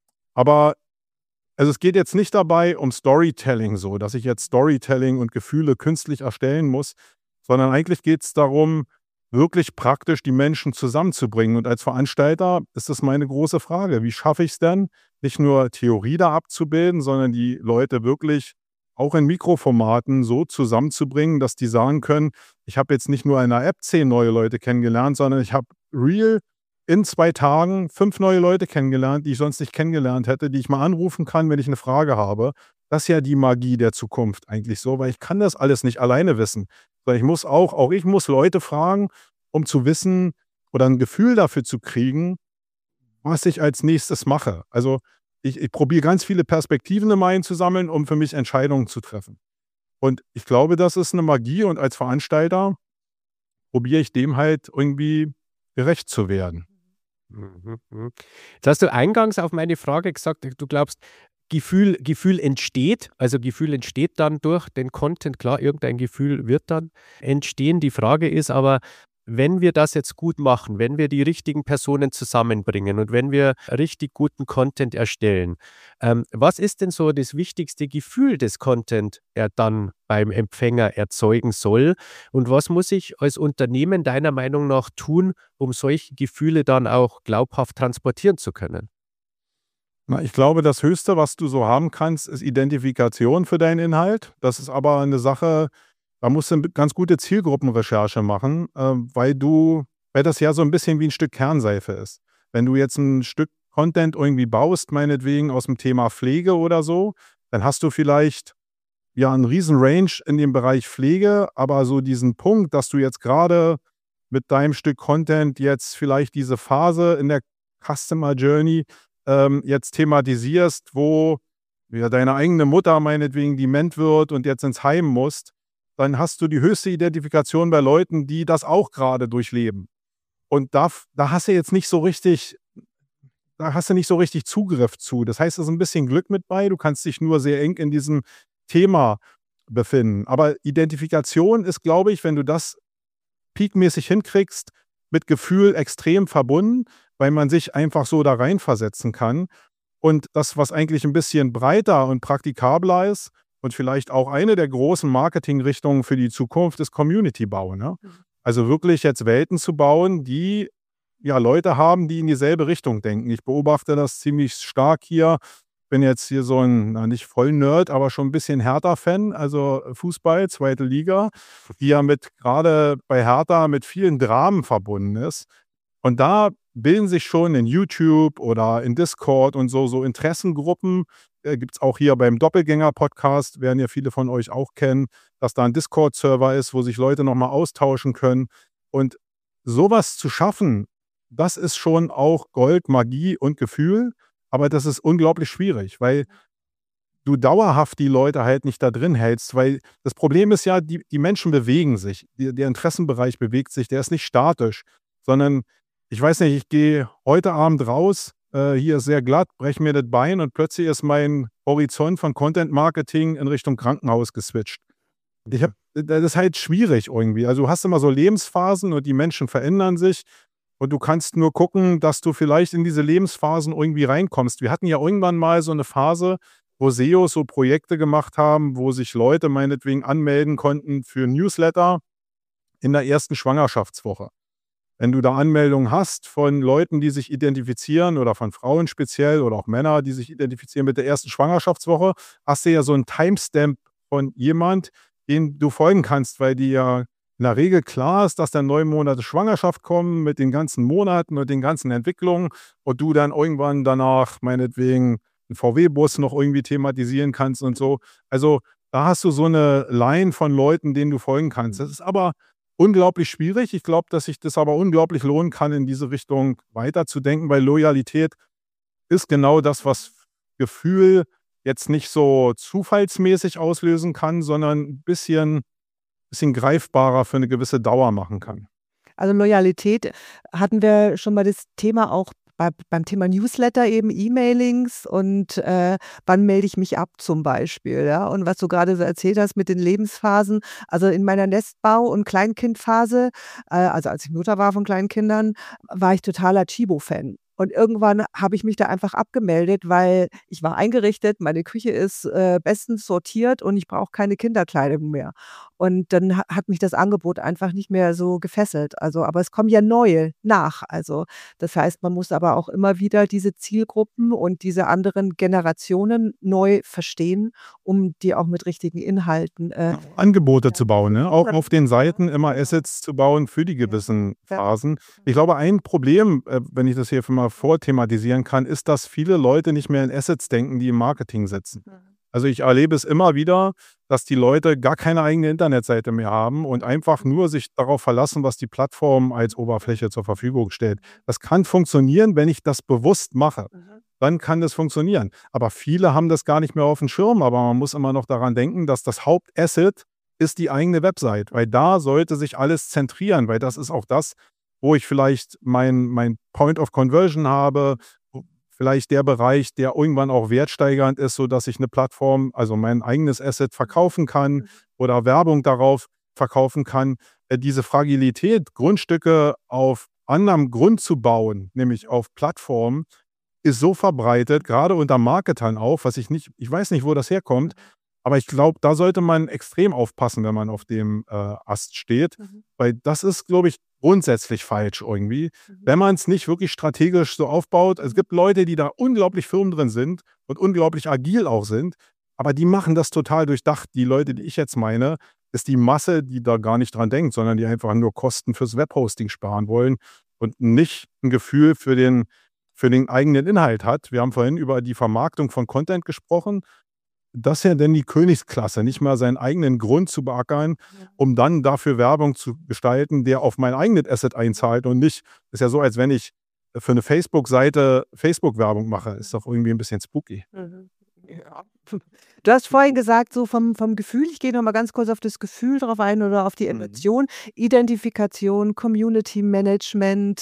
Aber also es geht jetzt nicht dabei um Storytelling so, dass ich jetzt Storytelling und Gefühle künstlich erstellen muss, sondern eigentlich geht es darum, wirklich praktisch die Menschen zusammenzubringen. Und als Veranstalter ist das meine große Frage. Wie schaffe ich es denn, nicht nur Theorie da abzubilden, sondern die Leute wirklich auch in Mikroformaten so zusammenzubringen, dass die sagen können, ich habe jetzt nicht nur in einer App 10 neue Leute kennengelernt, sondern ich habe real in 2 Tagen 5 neue Leute kennengelernt, die ich sonst nicht kennengelernt hätte, die ich mal anrufen kann, wenn ich eine Frage habe. Das ist ja die Magie der Zukunft eigentlich so, weil ich kann das alles nicht alleine wissen. Sondern ich muss auch ich muss Leute fragen, um zu wissen oder ein Gefühl dafür zu kriegen, was ich als nächstes mache. Also ich probiere ganz viele Perspektiven immer einzusammeln, um für mich Entscheidungen zu treffen. Und ich glaube, das ist eine Magie und als Veranstalter probiere ich dem halt irgendwie gerecht zu werden. Jetzt hast du eingangs auf meine Frage gesagt, du glaubst, Gefühl entsteht, also Gefühl entsteht dann durch den Content, klar, irgendein Gefühl wird dann entstehen. Die Frage ist aber, wenn wir das jetzt gut machen, wenn wir die richtigen Personen zusammenbringen und wenn wir richtig guten Content erstellen, was ist denn so das wichtigste Gefühl, das Content dann beim Empfänger erzeugen soll? Und was muss ich als Unternehmen deiner Meinung nach tun, um solche Gefühle dann auch glaubhaft transportieren zu können? Na, ich glaube, das Höchste, was du so haben kannst, ist Identifikation für deinen Inhalt. Das ist aber eine Sache, da musst du eine ganz gute Zielgruppenrecherche machen, weil das ja so ein bisschen wie ein Stück Kernseife ist. Wenn du jetzt ein Stück Content irgendwie baust, meinetwegen aus dem Thema Pflege oder so, dann hast du vielleicht einen riesen Range in dem Bereich Pflege, aber so diesen Punkt, dass du jetzt gerade mit deinem Stück Content jetzt vielleicht diese Phase in der Customer Journey jetzt thematisierst, wo deine eigene Mutter meinetwegen dement wird und jetzt ins Heim musst, dann hast du die höchste Identifikation bei Leuten, die das auch gerade durchleben. Und da hast du jetzt nicht so richtig, Zugriff zu. Das heißt, es ist ein bisschen Glück mit bei. Du kannst dich nur sehr eng in diesem Thema befinden. Aber Identifikation ist, glaube ich, wenn du das peakmäßig hinkriegst, mit Gefühl extrem verbunden, weil man sich einfach so da reinversetzen kann. Und das, was eigentlich ein bisschen breiter und praktikabler ist und vielleicht auch eine der großen Marketingrichtungen für die Zukunft ist Community-Bau. Ne? Also wirklich jetzt Welten zu bauen, die ja Leute haben, die in dieselbe Richtung denken. Ich beobachte das ziemlich stark hier. Bin jetzt hier so ein, nicht voll Nerd, aber schon ein bisschen Hertha-Fan, also Fußball, zweite Liga, die ja gerade bei Hertha mit vielen Dramen verbunden ist. Und da bilden sich schon in YouTube oder in Discord und so Interessengruppen. Gibt es auch hier beim Doppelgänger-Podcast, werden ja viele von euch auch kennen, dass da ein Discord-Server ist, wo sich Leute nochmal austauschen können. Und sowas zu schaffen, das ist schon auch Gold, Magie und Gefühl. Aber das ist unglaublich schwierig, weil du dauerhaft die Leute halt nicht da drin hältst. Weil das Problem ist ja, die Menschen bewegen sich. Der Interessenbereich bewegt sich, der ist nicht statisch, sondern ich weiß nicht, ich gehe heute Abend raus, hier ist sehr glatt, breche mir das Bein und plötzlich ist mein Horizont von Content Marketing in Richtung Krankenhaus geswitcht. Das ist halt schwierig irgendwie. Also du hast immer so Lebensphasen und die Menschen verändern sich und du kannst nur gucken, dass du vielleicht in diese Lebensphasen irgendwie reinkommst. Wir hatten ja irgendwann mal so eine Phase, wo SEOs so Projekte gemacht haben, wo sich Leute meinetwegen anmelden konnten für Newsletter in der ersten Schwangerschaftswoche. Wenn du da Anmeldungen hast von Leuten, die sich identifizieren oder von Frauen speziell oder auch Männer, die sich identifizieren mit der ersten Schwangerschaftswoche, hast du ja so einen Timestamp von jemand, dem du folgen kannst, weil die ja in der Regel klar ist, dass dann 9 Monate Schwangerschaft kommen mit den ganzen Monaten und den ganzen Entwicklungen und du dann irgendwann danach meinetwegen einen VW-Bus noch irgendwie thematisieren kannst und so. Also da hast du so eine Line von Leuten, denen du folgen kannst. Das ist aber unglaublich schwierig. Ich glaube, dass sich das aber unglaublich lohnen kann, in diese Richtung weiterzudenken, weil Loyalität ist genau das, was Gefühl jetzt nicht so zufallsmäßig auslösen kann, sondern ein bisschen greifbarer für eine gewisse Dauer machen kann. Also Loyalität hatten wir schon mal das Thema auch beim Thema Newsletter eben E-Mailings und wann melde ich mich ab zum Beispiel. Ja? Und was du gerade so erzählt hast mit den Lebensphasen, also in meiner Nestbau- und Kleinkindphase, also als ich Mutter war von Kleinkindern, war ich totaler Chibo-Fan. Und irgendwann habe ich mich da einfach abgemeldet, weil ich war eingerichtet, meine Küche ist bestens sortiert und ich brauche keine Kinderkleidung mehr. Und dann hat mich das Angebot einfach nicht mehr so gefesselt. Also, aber es kommen ja neue nach. Also, das heißt, man muss aber auch immer wieder diese Zielgruppen und diese anderen Generationen neu verstehen, um die auch mit richtigen Inhalten Angebote zu bauen, ne? Auch auf den Seiten immer Assets zu bauen für die gewissen Phasen. Ich glaube, ein Problem, wenn ich das hier mal vorthematisieren kann, ist, dass viele Leute nicht mehr in Assets denken, die im Marketing sitzen. Also ich erlebe es immer wieder, dass die Leute gar keine eigene Internetseite mehr haben und einfach nur sich darauf verlassen, was die Plattform als Oberfläche zur Verfügung stellt. Das kann funktionieren, wenn ich das bewusst mache. Dann kann das funktionieren. Aber viele haben das gar nicht mehr auf dem Schirm, aber man muss immer noch daran denken, dass das Hauptasset ist die eigene Website, weil da sollte sich alles zentrieren, weil das ist auch das, wo ich vielleicht mein Point of Conversion habe, vielleicht der Bereich, der irgendwann auch wertsteigernd ist, sodass ich eine Plattform, also mein eigenes Asset verkaufen kann oder Werbung darauf verkaufen kann. Diese Fragilität, Grundstücke auf anderem Grund zu bauen, nämlich auf Plattformen, ist so verbreitet, gerade unter Marketern auch, ich weiß nicht, wo das herkommt, aber ich glaube, da sollte man extrem aufpassen, wenn man auf dem Ast steht, weil das ist, glaube ich, grundsätzlich falsch irgendwie, wenn man es nicht wirklich strategisch so aufbaut. Es gibt Leute, die da unglaublich firm drin sind und unglaublich agil auch sind, aber die machen das total durchdacht. Die Leute, die ich jetzt meine, ist die Masse, die da gar nicht dran denkt, sondern die einfach nur Kosten fürs Webhosting sparen wollen und nicht ein Gefühl für den eigenen Inhalt hat. Wir haben vorhin über die Vermarktung von Content gesprochen. Das ist ja dann die Königsklasse, nicht mal seinen eigenen Grund zu beackern, um dann dafür Werbung zu gestalten, der auf mein eigenes Asset einzahlt und nicht, ist ja so, als wenn ich für eine Facebook-Seite Facebook-Werbung mache. Ist doch irgendwie ein bisschen spooky. Ja. Du hast vorhin gesagt, so vom Gefühl, ich gehe noch mal ganz kurz auf das Gefühl drauf ein oder auf die Emotion, Identifikation, Community Management.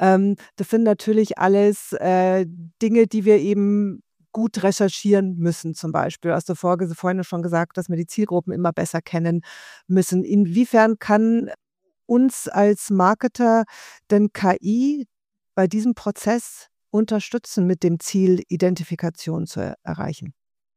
Das sind natürlich alles Dinge, die wir eben gut recherchieren müssen zum Beispiel. Hast du vorhin schon gesagt, dass wir die Zielgruppen immer besser kennen müssen. Inwiefern kann uns als Marketer denn KI bei diesem Prozess unterstützen, mit dem Ziel, Identifikation zu erreichen?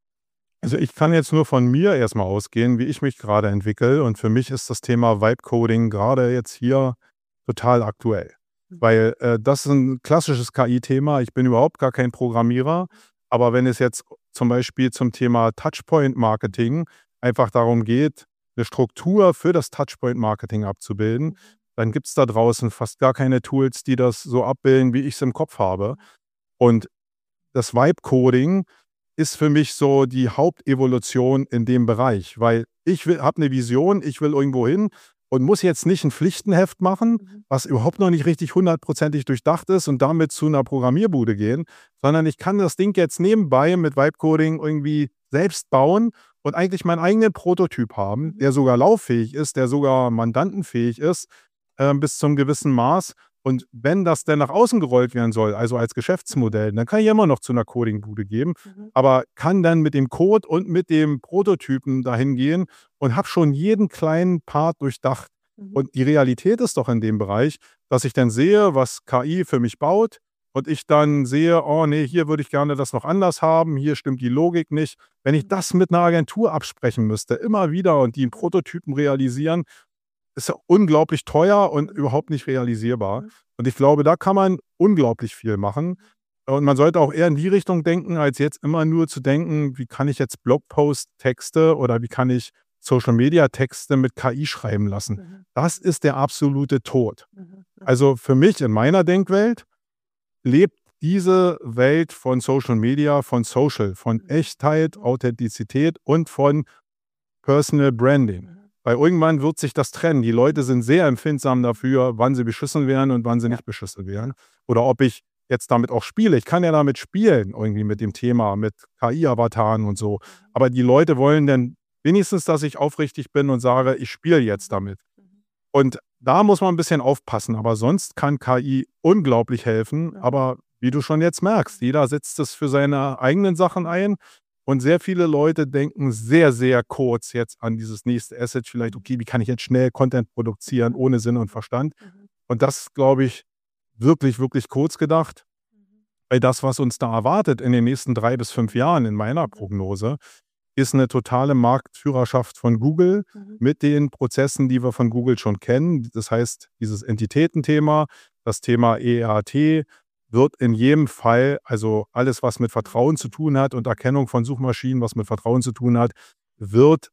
Also ich kann jetzt nur von mir erstmal ausgehen, wie ich mich gerade entwickle. Und für mich ist das Thema Vibe-Coding gerade jetzt hier total aktuell. Weil das ist ein klassisches KI-Thema. Ich bin überhaupt gar kein Programmierer. Aber wenn es jetzt zum Beispiel zum Thema Touchpoint-Marketing einfach darum geht, eine Struktur für das Touchpoint-Marketing abzubilden, dann gibt es da draußen fast gar keine Tools, die das so abbilden, wie ich es im Kopf habe. Und das Vibe-Coding ist für mich so die Hauptevolution in dem Bereich, weil ich habe eine Vision, ich will irgendwo hin und muss jetzt nicht ein Pflichtenheft machen, was überhaupt noch nicht richtig 100%ig durchdacht ist und damit zu einer Programmierbude gehen, sondern ich kann das Ding jetzt nebenbei mit Vibe-Coding irgendwie selbst bauen und eigentlich meinen eigenen Prototyp haben, der sogar lauffähig ist, der sogar mandantenfähig ist, bis zum gewissen Maß. Und wenn das denn nach außen gerollt werden soll, also als Geschäftsmodell, dann kann ich immer noch zu einer Codingbude geben, aber kann dann mit dem Code und mit dem Prototypen dahin gehen und habe schon jeden kleinen Part durchdacht. Und die Realität ist doch in dem Bereich, dass ich dann sehe, was KI für mich baut und ich dann sehe, oh nee, hier würde ich gerne das noch anders haben, hier stimmt die Logik nicht. Wenn ich das mit einer Agentur absprechen müsste, immer wieder und die einen Prototypen realisieren, ist ja unglaublich teuer und überhaupt nicht realisierbar. Und ich glaube, da kann man unglaublich viel machen. Und man sollte auch eher in die Richtung denken, als jetzt immer nur zu denken, wie kann ich jetzt Blogpost-Texte oder wie kann ich Social-Media-Texte mit KI schreiben lassen. Das ist der absolute Tod. Also für mich in meiner Denkwelt lebt diese Welt von Social Media, von Social, von Echtheit, Authentizität und von Personal Branding. Weil irgendwann wird sich das trennen. Die Leute sind sehr empfindsam dafür, wann sie beschissen werden und wann sie nicht beschissen werden. Oder ob ich jetzt damit auch spiele. Ich kann ja damit spielen, irgendwie mit dem Thema, mit KI-Avataren und so. Aber die Leute wollen dann wenigstens, dass ich aufrichtig bin und sage, ich spiele jetzt damit. Und da muss man ein bisschen aufpassen. Aber sonst kann KI unglaublich helfen. Aber wie du schon jetzt merkst, jeder setzt es für seine eigenen Sachen ein. Und sehr viele Leute denken sehr, sehr kurz jetzt an dieses nächste Asset. Vielleicht, okay, wie kann ich jetzt schnell Content produzieren, ohne Sinn und Verstand? Und das ist, glaube ich, wirklich, wirklich kurz gedacht. Weil das, was uns da erwartet in den nächsten 3 bis 5 Jahren in meiner Prognose, ist eine totale Marktführerschaft von Google mit den Prozessen, die wir von Google schon kennen. Das heißt, dieses Entitätenthema, das Thema ERT, wird in jedem Fall, also alles, was mit Vertrauen zu tun hat und Erkennung von Suchmaschinen, was mit Vertrauen zu tun hat, wird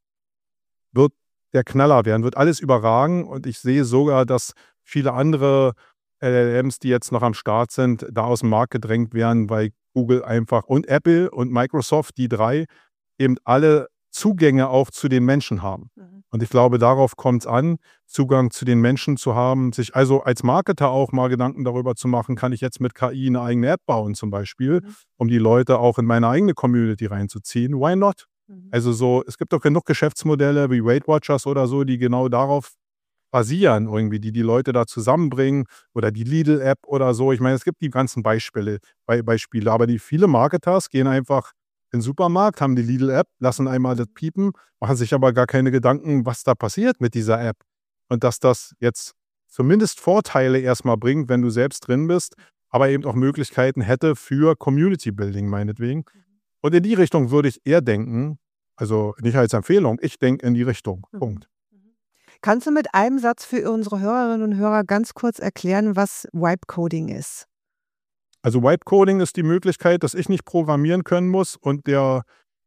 der Knaller werden, wird alles überragen. Und ich sehe sogar, dass viele andere LLMs, die jetzt noch am Start sind, da aus dem Markt gedrängt werden, weil Google einfach und Apple und Microsoft, die 3, eben alle Zugänge auch zu den Menschen haben. Und ich glaube, darauf kommt es an, Zugang zu den Menschen zu haben, sich also als Marketer auch mal Gedanken darüber zu machen, kann ich jetzt mit KI eine eigene App bauen zum Beispiel, um die Leute auch in meine eigene Community reinzuziehen. Why not? Also so, es gibt doch genug Geschäftsmodelle wie Weight Watchers oder so, die genau darauf basieren irgendwie, die Leute da zusammenbringen oder die Lidl-App oder so. Ich meine, es gibt die ganzen Beispiele, aber die viele Marketers gehen einfach in den Supermarkt, haben die Lidl-App, lassen einmal das piepen, machen sich aber gar keine Gedanken, was da passiert mit dieser App. Und dass das jetzt zumindest Vorteile erstmal bringt, wenn du selbst drin bist, aber eben auch Möglichkeiten hätte für Community-Building meinetwegen. Und in die Richtung würde ich eher denken, also nicht als Empfehlung, ich denke in die Richtung. Punkt. Kannst du mit einem Satz für unsere Hörerinnen und Hörer ganz kurz erklären, was Vibe-Coding ist? Also Vibe-Coding ist die Möglichkeit, dass ich nicht programmieren können muss und der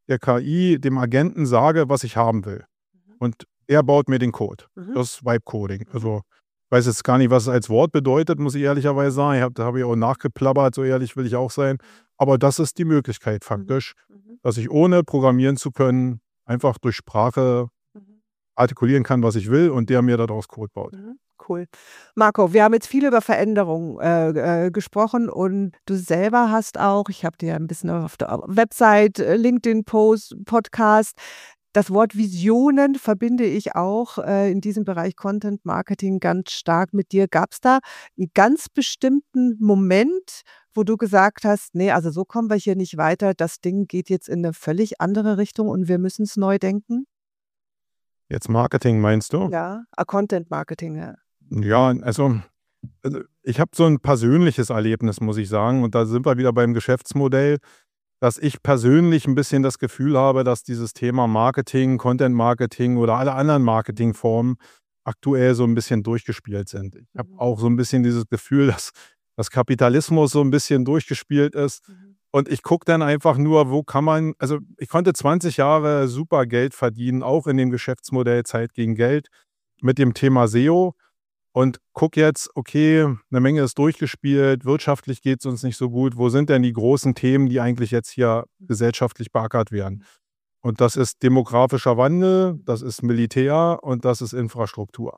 KI, dem Agenten sage, was ich haben will. Und er baut mir den Code. Das ist Vibe-Coding. Also ich weiß jetzt gar nicht, was es als Wort bedeutet, muss ich ehrlicherweise sagen. Da habe ich auch nachgeplappert, so ehrlich will ich auch sein. Aber das ist die Möglichkeit faktisch, dass ich ohne programmieren zu können, einfach durch Sprache artikulieren kann, was ich will und der mir daraus Code baut. Cool. Marco, wir haben jetzt viel über Veränderungen gesprochen und du selber hast auch, ich habe dir ein bisschen auf der Website, LinkedIn-Post, Podcast, das Wort Visionen verbinde ich auch in diesem Bereich Content Marketing ganz stark mit dir. Gab es da einen ganz bestimmten Moment, wo du gesagt hast, nee, also so kommen wir hier nicht weiter, das Ding geht jetzt in eine völlig andere Richtung und wir müssen es neu denken? Jetzt Marketing meinst du? Ja, Content Marketing, ja. Ja, also Also ich habe so ein persönliches Erlebnis, muss ich sagen. Und da sind wir wieder beim Geschäftsmodell, dass ich persönlich ein bisschen das Gefühl habe, dass dieses Thema Marketing, Content Marketing oder alle anderen Marketingformen aktuell so ein bisschen durchgespielt sind. Ich habe auch so ein bisschen dieses Gefühl, dass Kapitalismus so ein bisschen durchgespielt ist. Und ich gucke dann einfach nur, wo kann man, also ich konnte 20 Jahre super Geld verdienen, auch in dem Geschäftsmodell Zeit gegen Geld mit dem Thema SEO. Und guck jetzt, okay, eine Menge ist durchgespielt, wirtschaftlich geht es uns nicht so gut. Wo sind denn die großen Themen, die eigentlich jetzt hier gesellschaftlich beackert werden? Und das ist demografischer Wandel, das ist Militär und das ist Infrastruktur.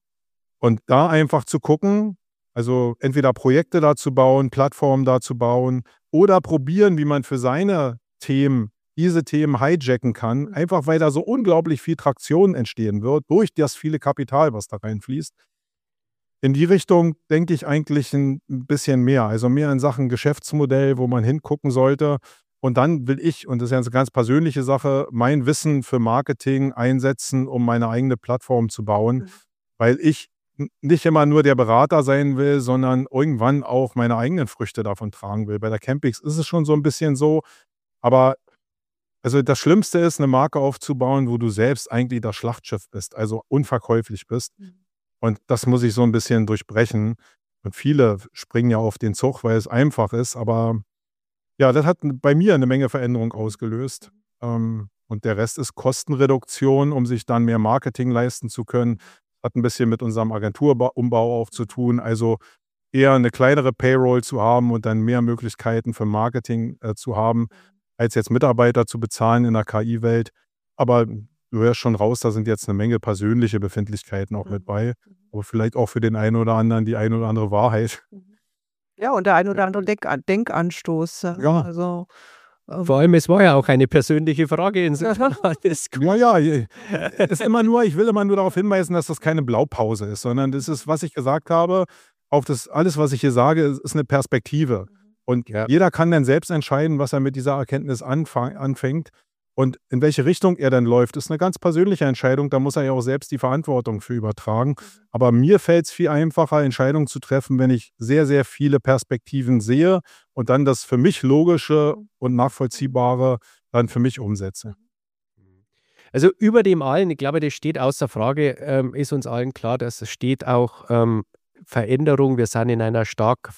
Und da einfach zu gucken, also entweder Projekte da zu bauen, Plattformen da zu bauen oder probieren, wie man für seine Themen diese Themen hijacken kann, einfach weil da so unglaublich viel Traktion entstehen wird durch das viele Kapital, was da reinfließt. In die Richtung denke ich eigentlich ein bisschen mehr. Also mehr in Sachen Geschäftsmodell, wo man hingucken sollte. Und dann will ich, und das ist ja eine ganz persönliche Sache, mein Wissen für Marketing einsetzen, um meine eigene Plattform zu bauen, weil ich nicht immer nur der Berater sein will, sondern irgendwann auch meine eigenen Früchte davon tragen will. Bei der Campix ist es schon so ein bisschen so, aber also das Schlimmste ist, eine Marke aufzubauen, wo du selbst eigentlich das Schlachtschiff bist, also unverkäuflich bist. Und das muss ich so ein bisschen durchbrechen. Und viele springen ja auf den Zug, weil es einfach ist. Aber ja, das hat bei mir eine Menge Veränderung ausgelöst. Und der Rest ist Kostenreduktion, um sich dann mehr Marketing leisten zu können. Hat ein bisschen mit unserem Agenturumbau auch zu tun. Also eher eine kleinere Payroll zu haben und dann mehr Möglichkeiten für Marketing zu haben, als jetzt Mitarbeiter zu bezahlen in der KI-Welt. Aber du hörst schon raus, da sind jetzt eine Menge persönliche Befindlichkeiten auch mit bei. Aber vielleicht auch für den einen oder anderen die eine oder andere Wahrheit. Ja, und der ein oder andere Denkanstoß. Ja. Also, Vor allem, es war ja auch eine persönliche Frage. Insofern alles gut. Ja, ist immer nur, ich will immer nur darauf hinweisen, dass das keine Blaupause ist, sondern das ist, was ich gesagt habe, auf das alles, was ich hier sage, ist eine Perspektive. Und jeder kann dann selbst entscheiden, was er mit dieser Erkenntnis anfängt. Und in welche Richtung er dann läuft, ist eine ganz persönliche Entscheidung. Da muss er ja auch selbst die Verantwortung für übertragen. Aber mir fällt es viel einfacher, Entscheidungen zu treffen, wenn ich sehr, sehr viele Perspektiven sehe und dann das für mich Logische und Nachvollziehbare dann für mich umsetze. Also über dem allen, ich glaube, das steht außer Frage, ist uns allen klar, dass es steht auch Veränderung. Wir sind in einer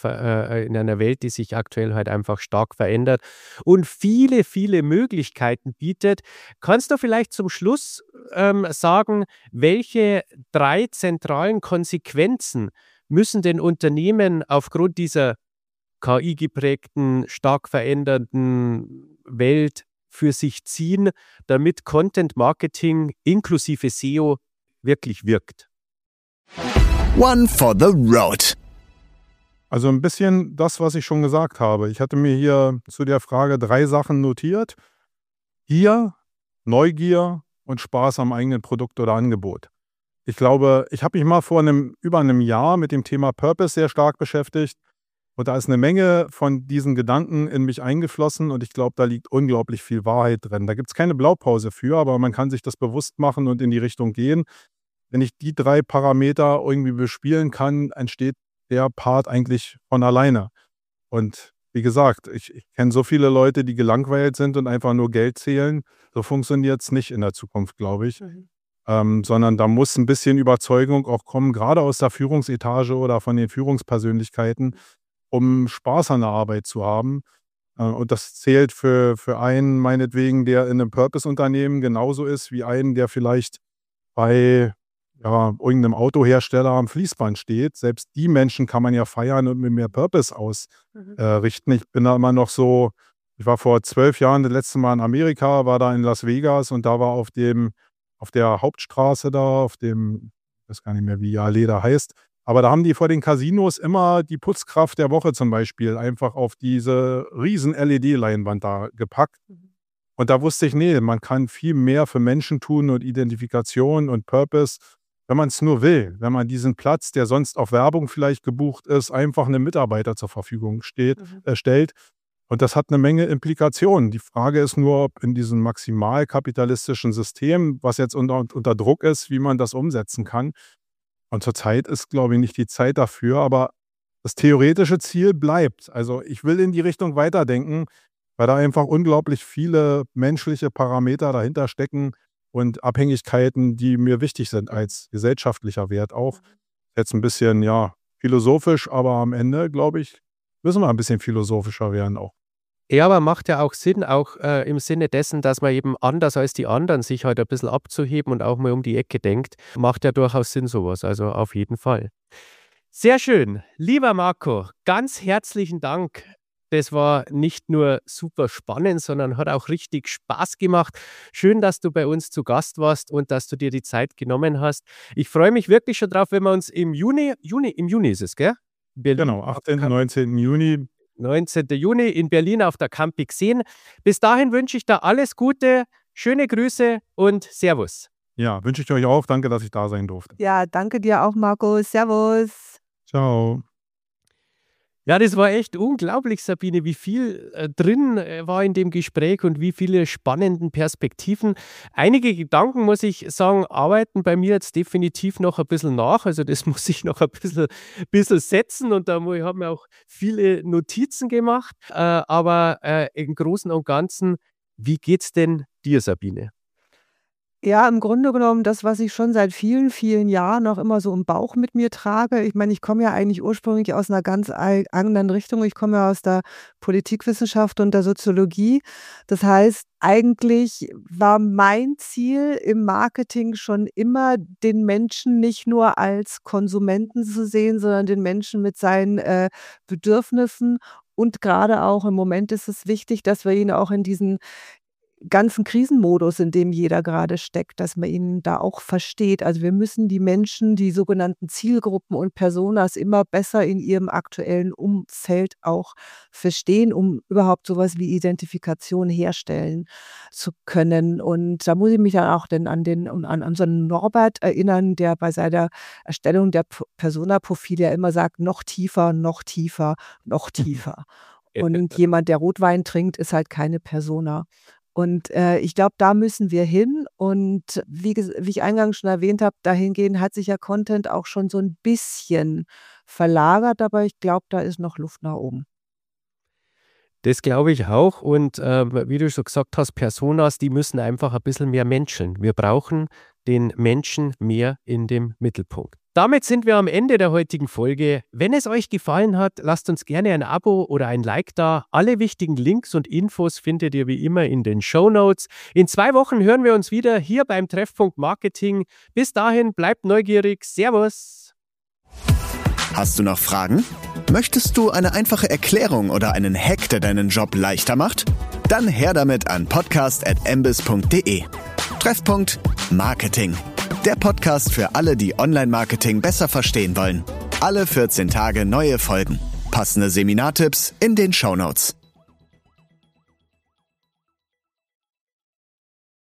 in einer Welt, die sich aktuell halt einfach stark verändert und viele, viele Möglichkeiten bietet. Kannst du vielleicht zum Schluss sagen, welche 3 zentralen Konsequenzen müssen denn Unternehmen aufgrund dieser KI-geprägten, stark verändernden Welt für sich ziehen, damit Content Marketing inklusive SEO wirklich wirkt? One for the road. Also ein bisschen das, was ich schon gesagt habe. Ich hatte mir hier zu der Frage 3 Sachen notiert. Gier, Neugier und Spaß am eigenen Produkt oder Angebot. Ich glaube, ich habe mich mal vor über einem Jahr mit dem Thema Purpose sehr stark beschäftigt. Und da ist eine Menge von diesen Gedanken in mich eingeflossen. Und ich glaube, da liegt unglaublich viel Wahrheit drin. Da gibt es keine Blaupause für, aber man kann sich das bewusst machen und in die Richtung gehen. Wenn ich die 3 Parameter irgendwie bespielen kann, entsteht der Part eigentlich von alleine. Und wie gesagt, ich kenne so viele Leute, die gelangweilt sind und einfach nur Geld zählen. So funktioniert es nicht in der Zukunft, glaube ich. Sondern da muss ein bisschen Überzeugung auch kommen, gerade aus der Führungsetage oder von den Führungspersönlichkeiten, um Spaß an der Arbeit zu haben. Und das zählt für einen meinetwegen, der in einem Purpose-Unternehmen genauso ist, wie einen, der vielleicht bei irgendeinem Autohersteller am Fließband steht. Selbst die Menschen kann man ja feiern und mit mehr Purpose ausrichten. Ich bin da immer noch so, ich war vor 12 Jahren das letzte Mal in Amerika, war da in Las Vegas und da war auf der Hauptstraße da, auf dem, ich weiß gar nicht mehr, wie Allee da heißt, aber da haben die vor den Casinos immer die Putzkraft der Woche zum Beispiel einfach auf diese riesen LED-Leinwand da gepackt. Und da wusste ich, nee, man kann viel mehr für Menschen tun und Identifikation und Purpose, wenn man es nur will. Wenn man diesen Platz, der sonst auf Werbung vielleicht gebucht ist, einfach einem Mitarbeiter zur Verfügung stellt. Und das hat eine Menge Implikationen. Die Frage ist nur, ob in diesem maximal kapitalistischen System, was jetzt unter Druck ist, wie man das umsetzen kann. Und zurzeit ist, glaube ich, nicht die Zeit dafür, aber das theoretische Ziel bleibt. Also ich will in die Richtung weiterdenken, weil da einfach unglaublich viele menschliche Parameter dahinter stecken und Abhängigkeiten, die mir wichtig sind als gesellschaftlicher Wert auch. Jetzt ein bisschen, ja, philosophisch, aber am Ende, glaube ich, müssen wir ein bisschen philosophischer werden auch. Ja, aber macht ja auch Sinn, auch im Sinne dessen, dass man eben anders als die anderen sich halt ein bisschen abzuheben und auch mal um die Ecke denkt. Macht ja durchaus Sinn sowas, also auf jeden Fall. Sehr schön. Lieber Marco, ganz herzlichen Dank. Das war nicht nur super spannend, sondern hat auch richtig Spaß gemacht. Schön, dass du bei uns zu Gast warst und dass du dir die Zeit genommen hast. Ich freue mich wirklich schon drauf, wenn wir uns im Juni ist es, gell? Berlin, Genau, 18. 19. Juni. 19. Juni in Berlin auf der Campix sehen. Bis dahin wünsche ich da alles Gute, schöne Grüße und Servus. Ja, wünsche ich euch auch. Danke, dass ich da sein durfte. Ja, danke dir auch, Markus. Servus. Ciao. Ja, das war echt unglaublich, Sabine, wie viel drin war in dem Gespräch und wie viele spannenden Perspektiven. Einige Gedanken, muss ich sagen, arbeiten bei mir jetzt definitiv noch ein bisschen nach. Also das muss ich noch ein bisschen setzen und da haben wir auch viele Notizen gemacht. Aber im Großen und Ganzen, wie geht's denn dir, Sabine? Ja, im Grunde genommen das, was ich schon seit vielen, vielen Jahren noch immer so im Bauch mit mir trage. Ich meine, ich komme ja eigentlich ursprünglich aus einer ganz anderen Richtung. Ich komme ja aus der Politikwissenschaft und der Soziologie. Das heißt, eigentlich war mein Ziel im Marketing schon immer, den Menschen nicht nur als Konsumenten zu sehen, sondern den Menschen mit seinen Bedürfnissen. Und gerade auch im Moment ist es wichtig, dass wir ihn auch in diesen ganzen Krisenmodus, in dem jeder gerade steckt, dass man ihn da auch versteht. Also wir müssen die Menschen, die sogenannten Zielgruppen und Personas immer besser in ihrem aktuellen Umfeld auch verstehen, um überhaupt sowas wie Identifikation herstellen zu können. Und da muss ich mich dann auch an so einen Norbert erinnern, der bei seiner Erstellung der Persona-Profile ja immer sagt, noch tiefer, noch tiefer, noch tiefer. Und jemand, der Rotwein trinkt, ist halt keine Persona. Und ich glaube, da müssen wir hin. Und wie ich eingangs schon erwähnt habe, dahingehend hat sich ja Content auch schon so ein bisschen verlagert, aber ich glaube, da ist noch Luft nach oben. Das glaube ich auch. Und wie du schon gesagt hast, Personas, die müssen einfach ein bisschen mehr menscheln. Wir brauchen den Menschen mehr in dem Mittelpunkt. Damit sind wir am Ende der heutigen Folge. Wenn es euch gefallen hat, lasst uns gerne ein Abo oder ein Like da. Alle wichtigen Links und Infos findet ihr wie immer in den Shownotes. In 2 Wochen hören wir uns wieder hier beim Treffpunkt Marketing. Bis dahin, bleibt neugierig. Servus. Hast du noch Fragen? Möchtest du eine einfache Erklärung oder einen Hack, der deinen Job leichter macht? Dann her damit an podcast@embis.de. Treffpunkt Marketing. Der Podcast für alle, die Online-Marketing besser verstehen wollen. Alle 14 Tage neue Folgen. Passende Seminartipps in den Shownotes.